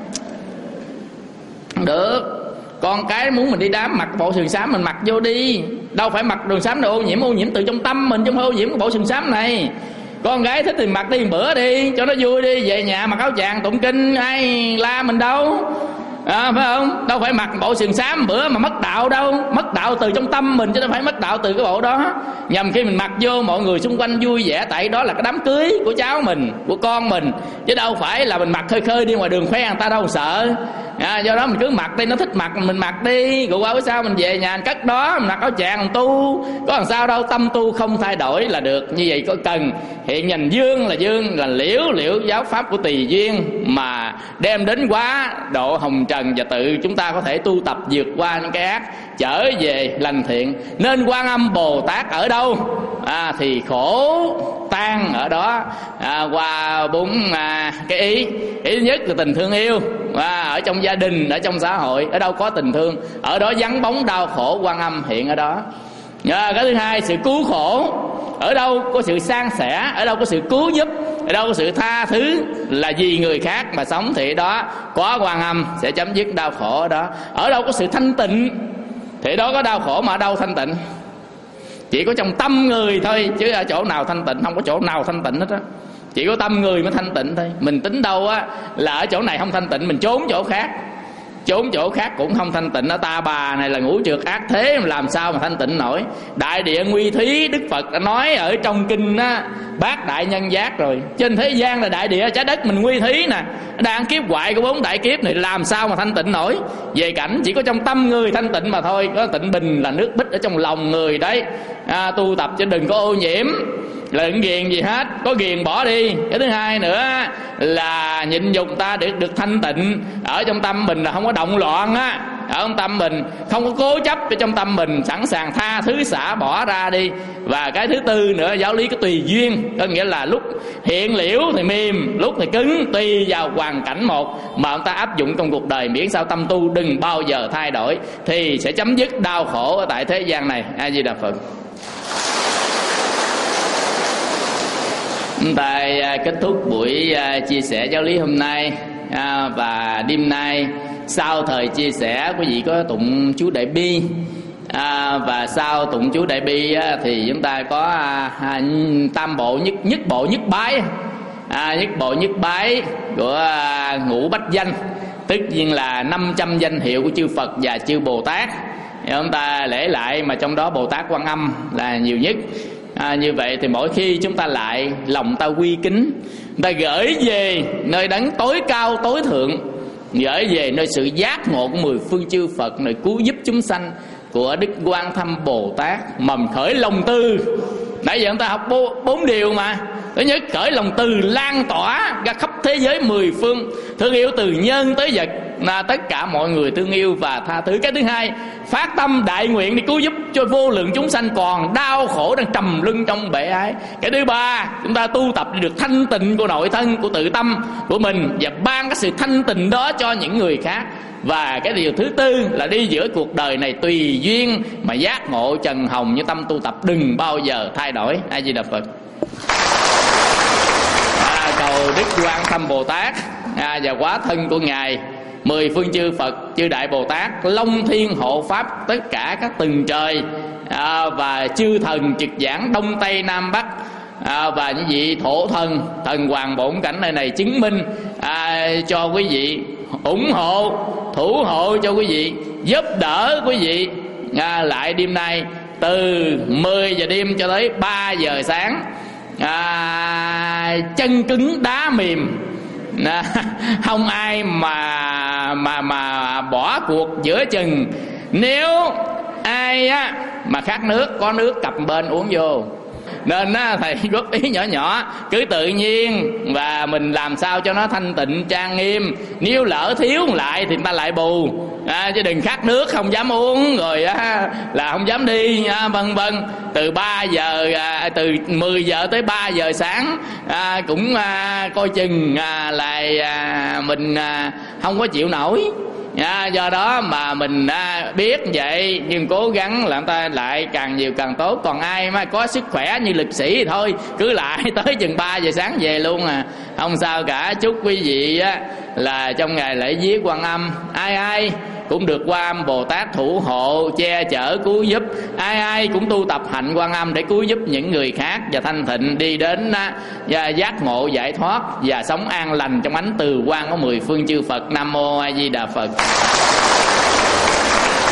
Speaker 3: được. Con cái muốn mình đi đám mặc bộ sườn xám mình mặc vô đi, đâu phải mặc đồ xám để ô nhiễm từ trong tâm mình, chứ không phải ô nhiễm cái bộ sườn xám này. Con gái thích thì mặc đi một bữa đi cho nó vui đi, về nhà mặc áo chàng tụng kinh ai la mình đâu, phải không? Đâu phải mặc bộ sườn xám bữa mà mất đạo đâu, mất đạo từ trong tâm mình chứ đâu phải mất đạo từ cái bộ đó. Nhằm khi mình mặc vô mọi người xung quanh vui vẻ, tại đó là cái đám cưới của cháu mình, của con mình, chứ đâu phải là mình mặc khơi khơi đi ngoài đường khoe người ta đâu sợ. Do đó mình cứ mặc đi, nó thích mặc mình mặc đi, rồi qua bữa sau mình về nhà mình cất đó, mình mặc áo chàng mình tu, có làm sao đâu, tâm tu không thay đổi là được. Như vậy có cần hiện nhành dương là liễu giáo pháp của tùy duyên mà đem đến quá độ hồng trần, và tự chúng ta có thể tu tập vượt qua những cái ác, trở về lành thiện. Nên Quan Âm Bồ Tát ở đâu thì khổ tan ở đó. Qua bốn cái ý thứ nhất là tình thương yêu, ở trong gia đình, ở trong xã hội, ở đâu có tình thương ở đó vắng bóng đau khổ, Quan Âm hiện ở đó. Cái thứ hai sự cứu khổ, ở đâu có sự san sẻ, ở đâu có sự cứu giúp, ở đâu có sự tha thứ là vì người khác mà sống, thì đó có Quan Âm sẽ chấm dứt đau khổ ở đó. Ở đâu có sự thanh tịnh thì đó có đau khổ, mà ở đâu thanh tịnh? Chỉ có trong tâm người thôi, chứ ở chỗ nào thanh tịnh? Không có chỗ nào thanh tịnh hết á, chỉ có tâm người mới thanh tịnh thôi. Mình tính đâu á là ở chỗ này không thanh tịnh, mình trốn chỗ khác, trốn chỗ khác cũng không thanh tịnh. Ở Ta Bà này là ngũ trược ác thế, mà làm sao mà thanh tịnh nổi? Đại địa nguy thí, Đức Phật đã nói ở trong kinh á, Bát Đại Nhân Giác rồi. Trên thế gian là đại địa trái đất mình nguy thí nè, đang kiếp hoại của 4 đại kiếp này, làm sao mà thanh tịnh nổi? Về cảnh chỉ có trong tâm người thanh tịnh mà thôi. Có tịnh bình là nước bích ở trong lòng người đấy. Tu tập chứ đừng có ô nhiễm, đừng ghiền gì hết, có ghiền bỏ đi. Cái thứ hai nữa là nhịn nhục ta để được thanh tịnh, ở trong tâm mình là không có động loạn á, ở trong tâm mình không có cố chấp, ở trong tâm mình sẵn sàng tha thứ xả bỏ ra đi. Và cái thứ tư nữa, giáo lý có tùy duyên, có nghĩa là lúc hiện liễu thì mềm, lúc thì cứng, tùy vào hoàn cảnh một mà ông ta áp dụng trong cuộc đời, miễn sao tâm tu đừng bao giờ thay đổi, thì sẽ chấm dứt đau khổ ở tại thế gian này. A Di Đà Phật. Tại kết thúc buổi chia sẻ giáo lý hôm nay và đêm nay Sau thời chia sẻ quý vị có tụng chú Đại Bi, và sau tụng chú Đại Bi thì chúng ta có tam bộ nhất bộ nhất bái, nhất bộ nhất bái của ngũ bách danh, tất nhiên là 500 danh hiệu của chư Phật và chư Bồ Tát. Chúng ta lễ lại mà trong đó Bồ Tát Quan Âm là nhiều nhất. Như vậy thì mỗi khi chúng ta lại, lòng ta quy kính, ta gửi về nơi đấng tối cao tối thượng, gửi về nơi sự giác ngộ của mười phương chư Phật, nơi cứu giúp chúng sanh của Đức Quan Thâm Bồ Tát. Mầm khởi lòng từ, nãy giờ chúng ta học 4 điều mà. Thứ nhất, khởi lòng từ lan tỏa ra khắp thế giới mười phương, thương yêu từ nhân tới vật, là tất cả mọi người thương yêu và tha thứ. Cái thứ hai, phát tâm đại nguyện đi cứu giúp cho vô lượng chúng sanh còn đau khổ đang trầm luân trong bể ái. Cái thứ ba, chúng ta tu tập để được thanh tịnh của nội thân, của tự tâm của mình, và ban cái sự thanh tịnh đó cho những người khác. Và cái điều thứ tư là đi giữa cuộc đời này tùy duyên mà giác ngộ trần hồng, như tâm tu tập đừng bao giờ thay đổi. A Di Đà Phật. Cầu Đức Quan Thâm Bồ Tát và quá thân của Ngài, mười phương chư Phật, chư Đại Bồ Tát, Long Thiên hộ pháp tất cả các tầng trời, và chư thần trực giảng Đông Tây Nam Bắc, và những vị thổ thần, thần hoàng bổn cảnh nơi này chứng minh cho quý vị, ủng hộ, thủ hộ cho quý vị, giúp đỡ quý vị. Lại đêm nay từ 10 giờ đêm cho tới 3 giờ sáng, chân cứng đá mềm, không ai mà bỏ cuộc giữa chừng. Nếu ai mà khát nước, có nước cặp bên uống vô. Nên thầy góp ý nhỏ nhỏ, cứ tự nhiên và mình làm sao cho nó thanh tịnh trang nghiêm. Nếu lỡ thiếu lại thì người ta lại bù, chứ đừng khát nước không dám uống rồi là không dám đi, vân vân. Từ 3 giờ, từ 10 giờ tới 3 giờ sáng cũng coi chừng lại mình không có chịu nổi. Do đó mà mình biết vậy, nhưng cố gắng làm ta lại càng nhiều càng tốt. Còn ai mà có sức khỏe như lực sĩ thì thôi, cứ lại tới chừng 3 giờ sáng về luôn không sao cả. Chúc quý vị là trong ngày lễ viếng Quan Âm, ai cũng được Quan Âm Bồ Tát thủ hộ, che chở, cứu giúp. Ai cũng tu tập hạnh Quan Âm để cứu giúp những người khác và thanh tịnh, đi đến giác ngộ giải thoát và sống an lành trong ánh từ quang của mười phương chư Phật. Nam mô A Di Đà Phật.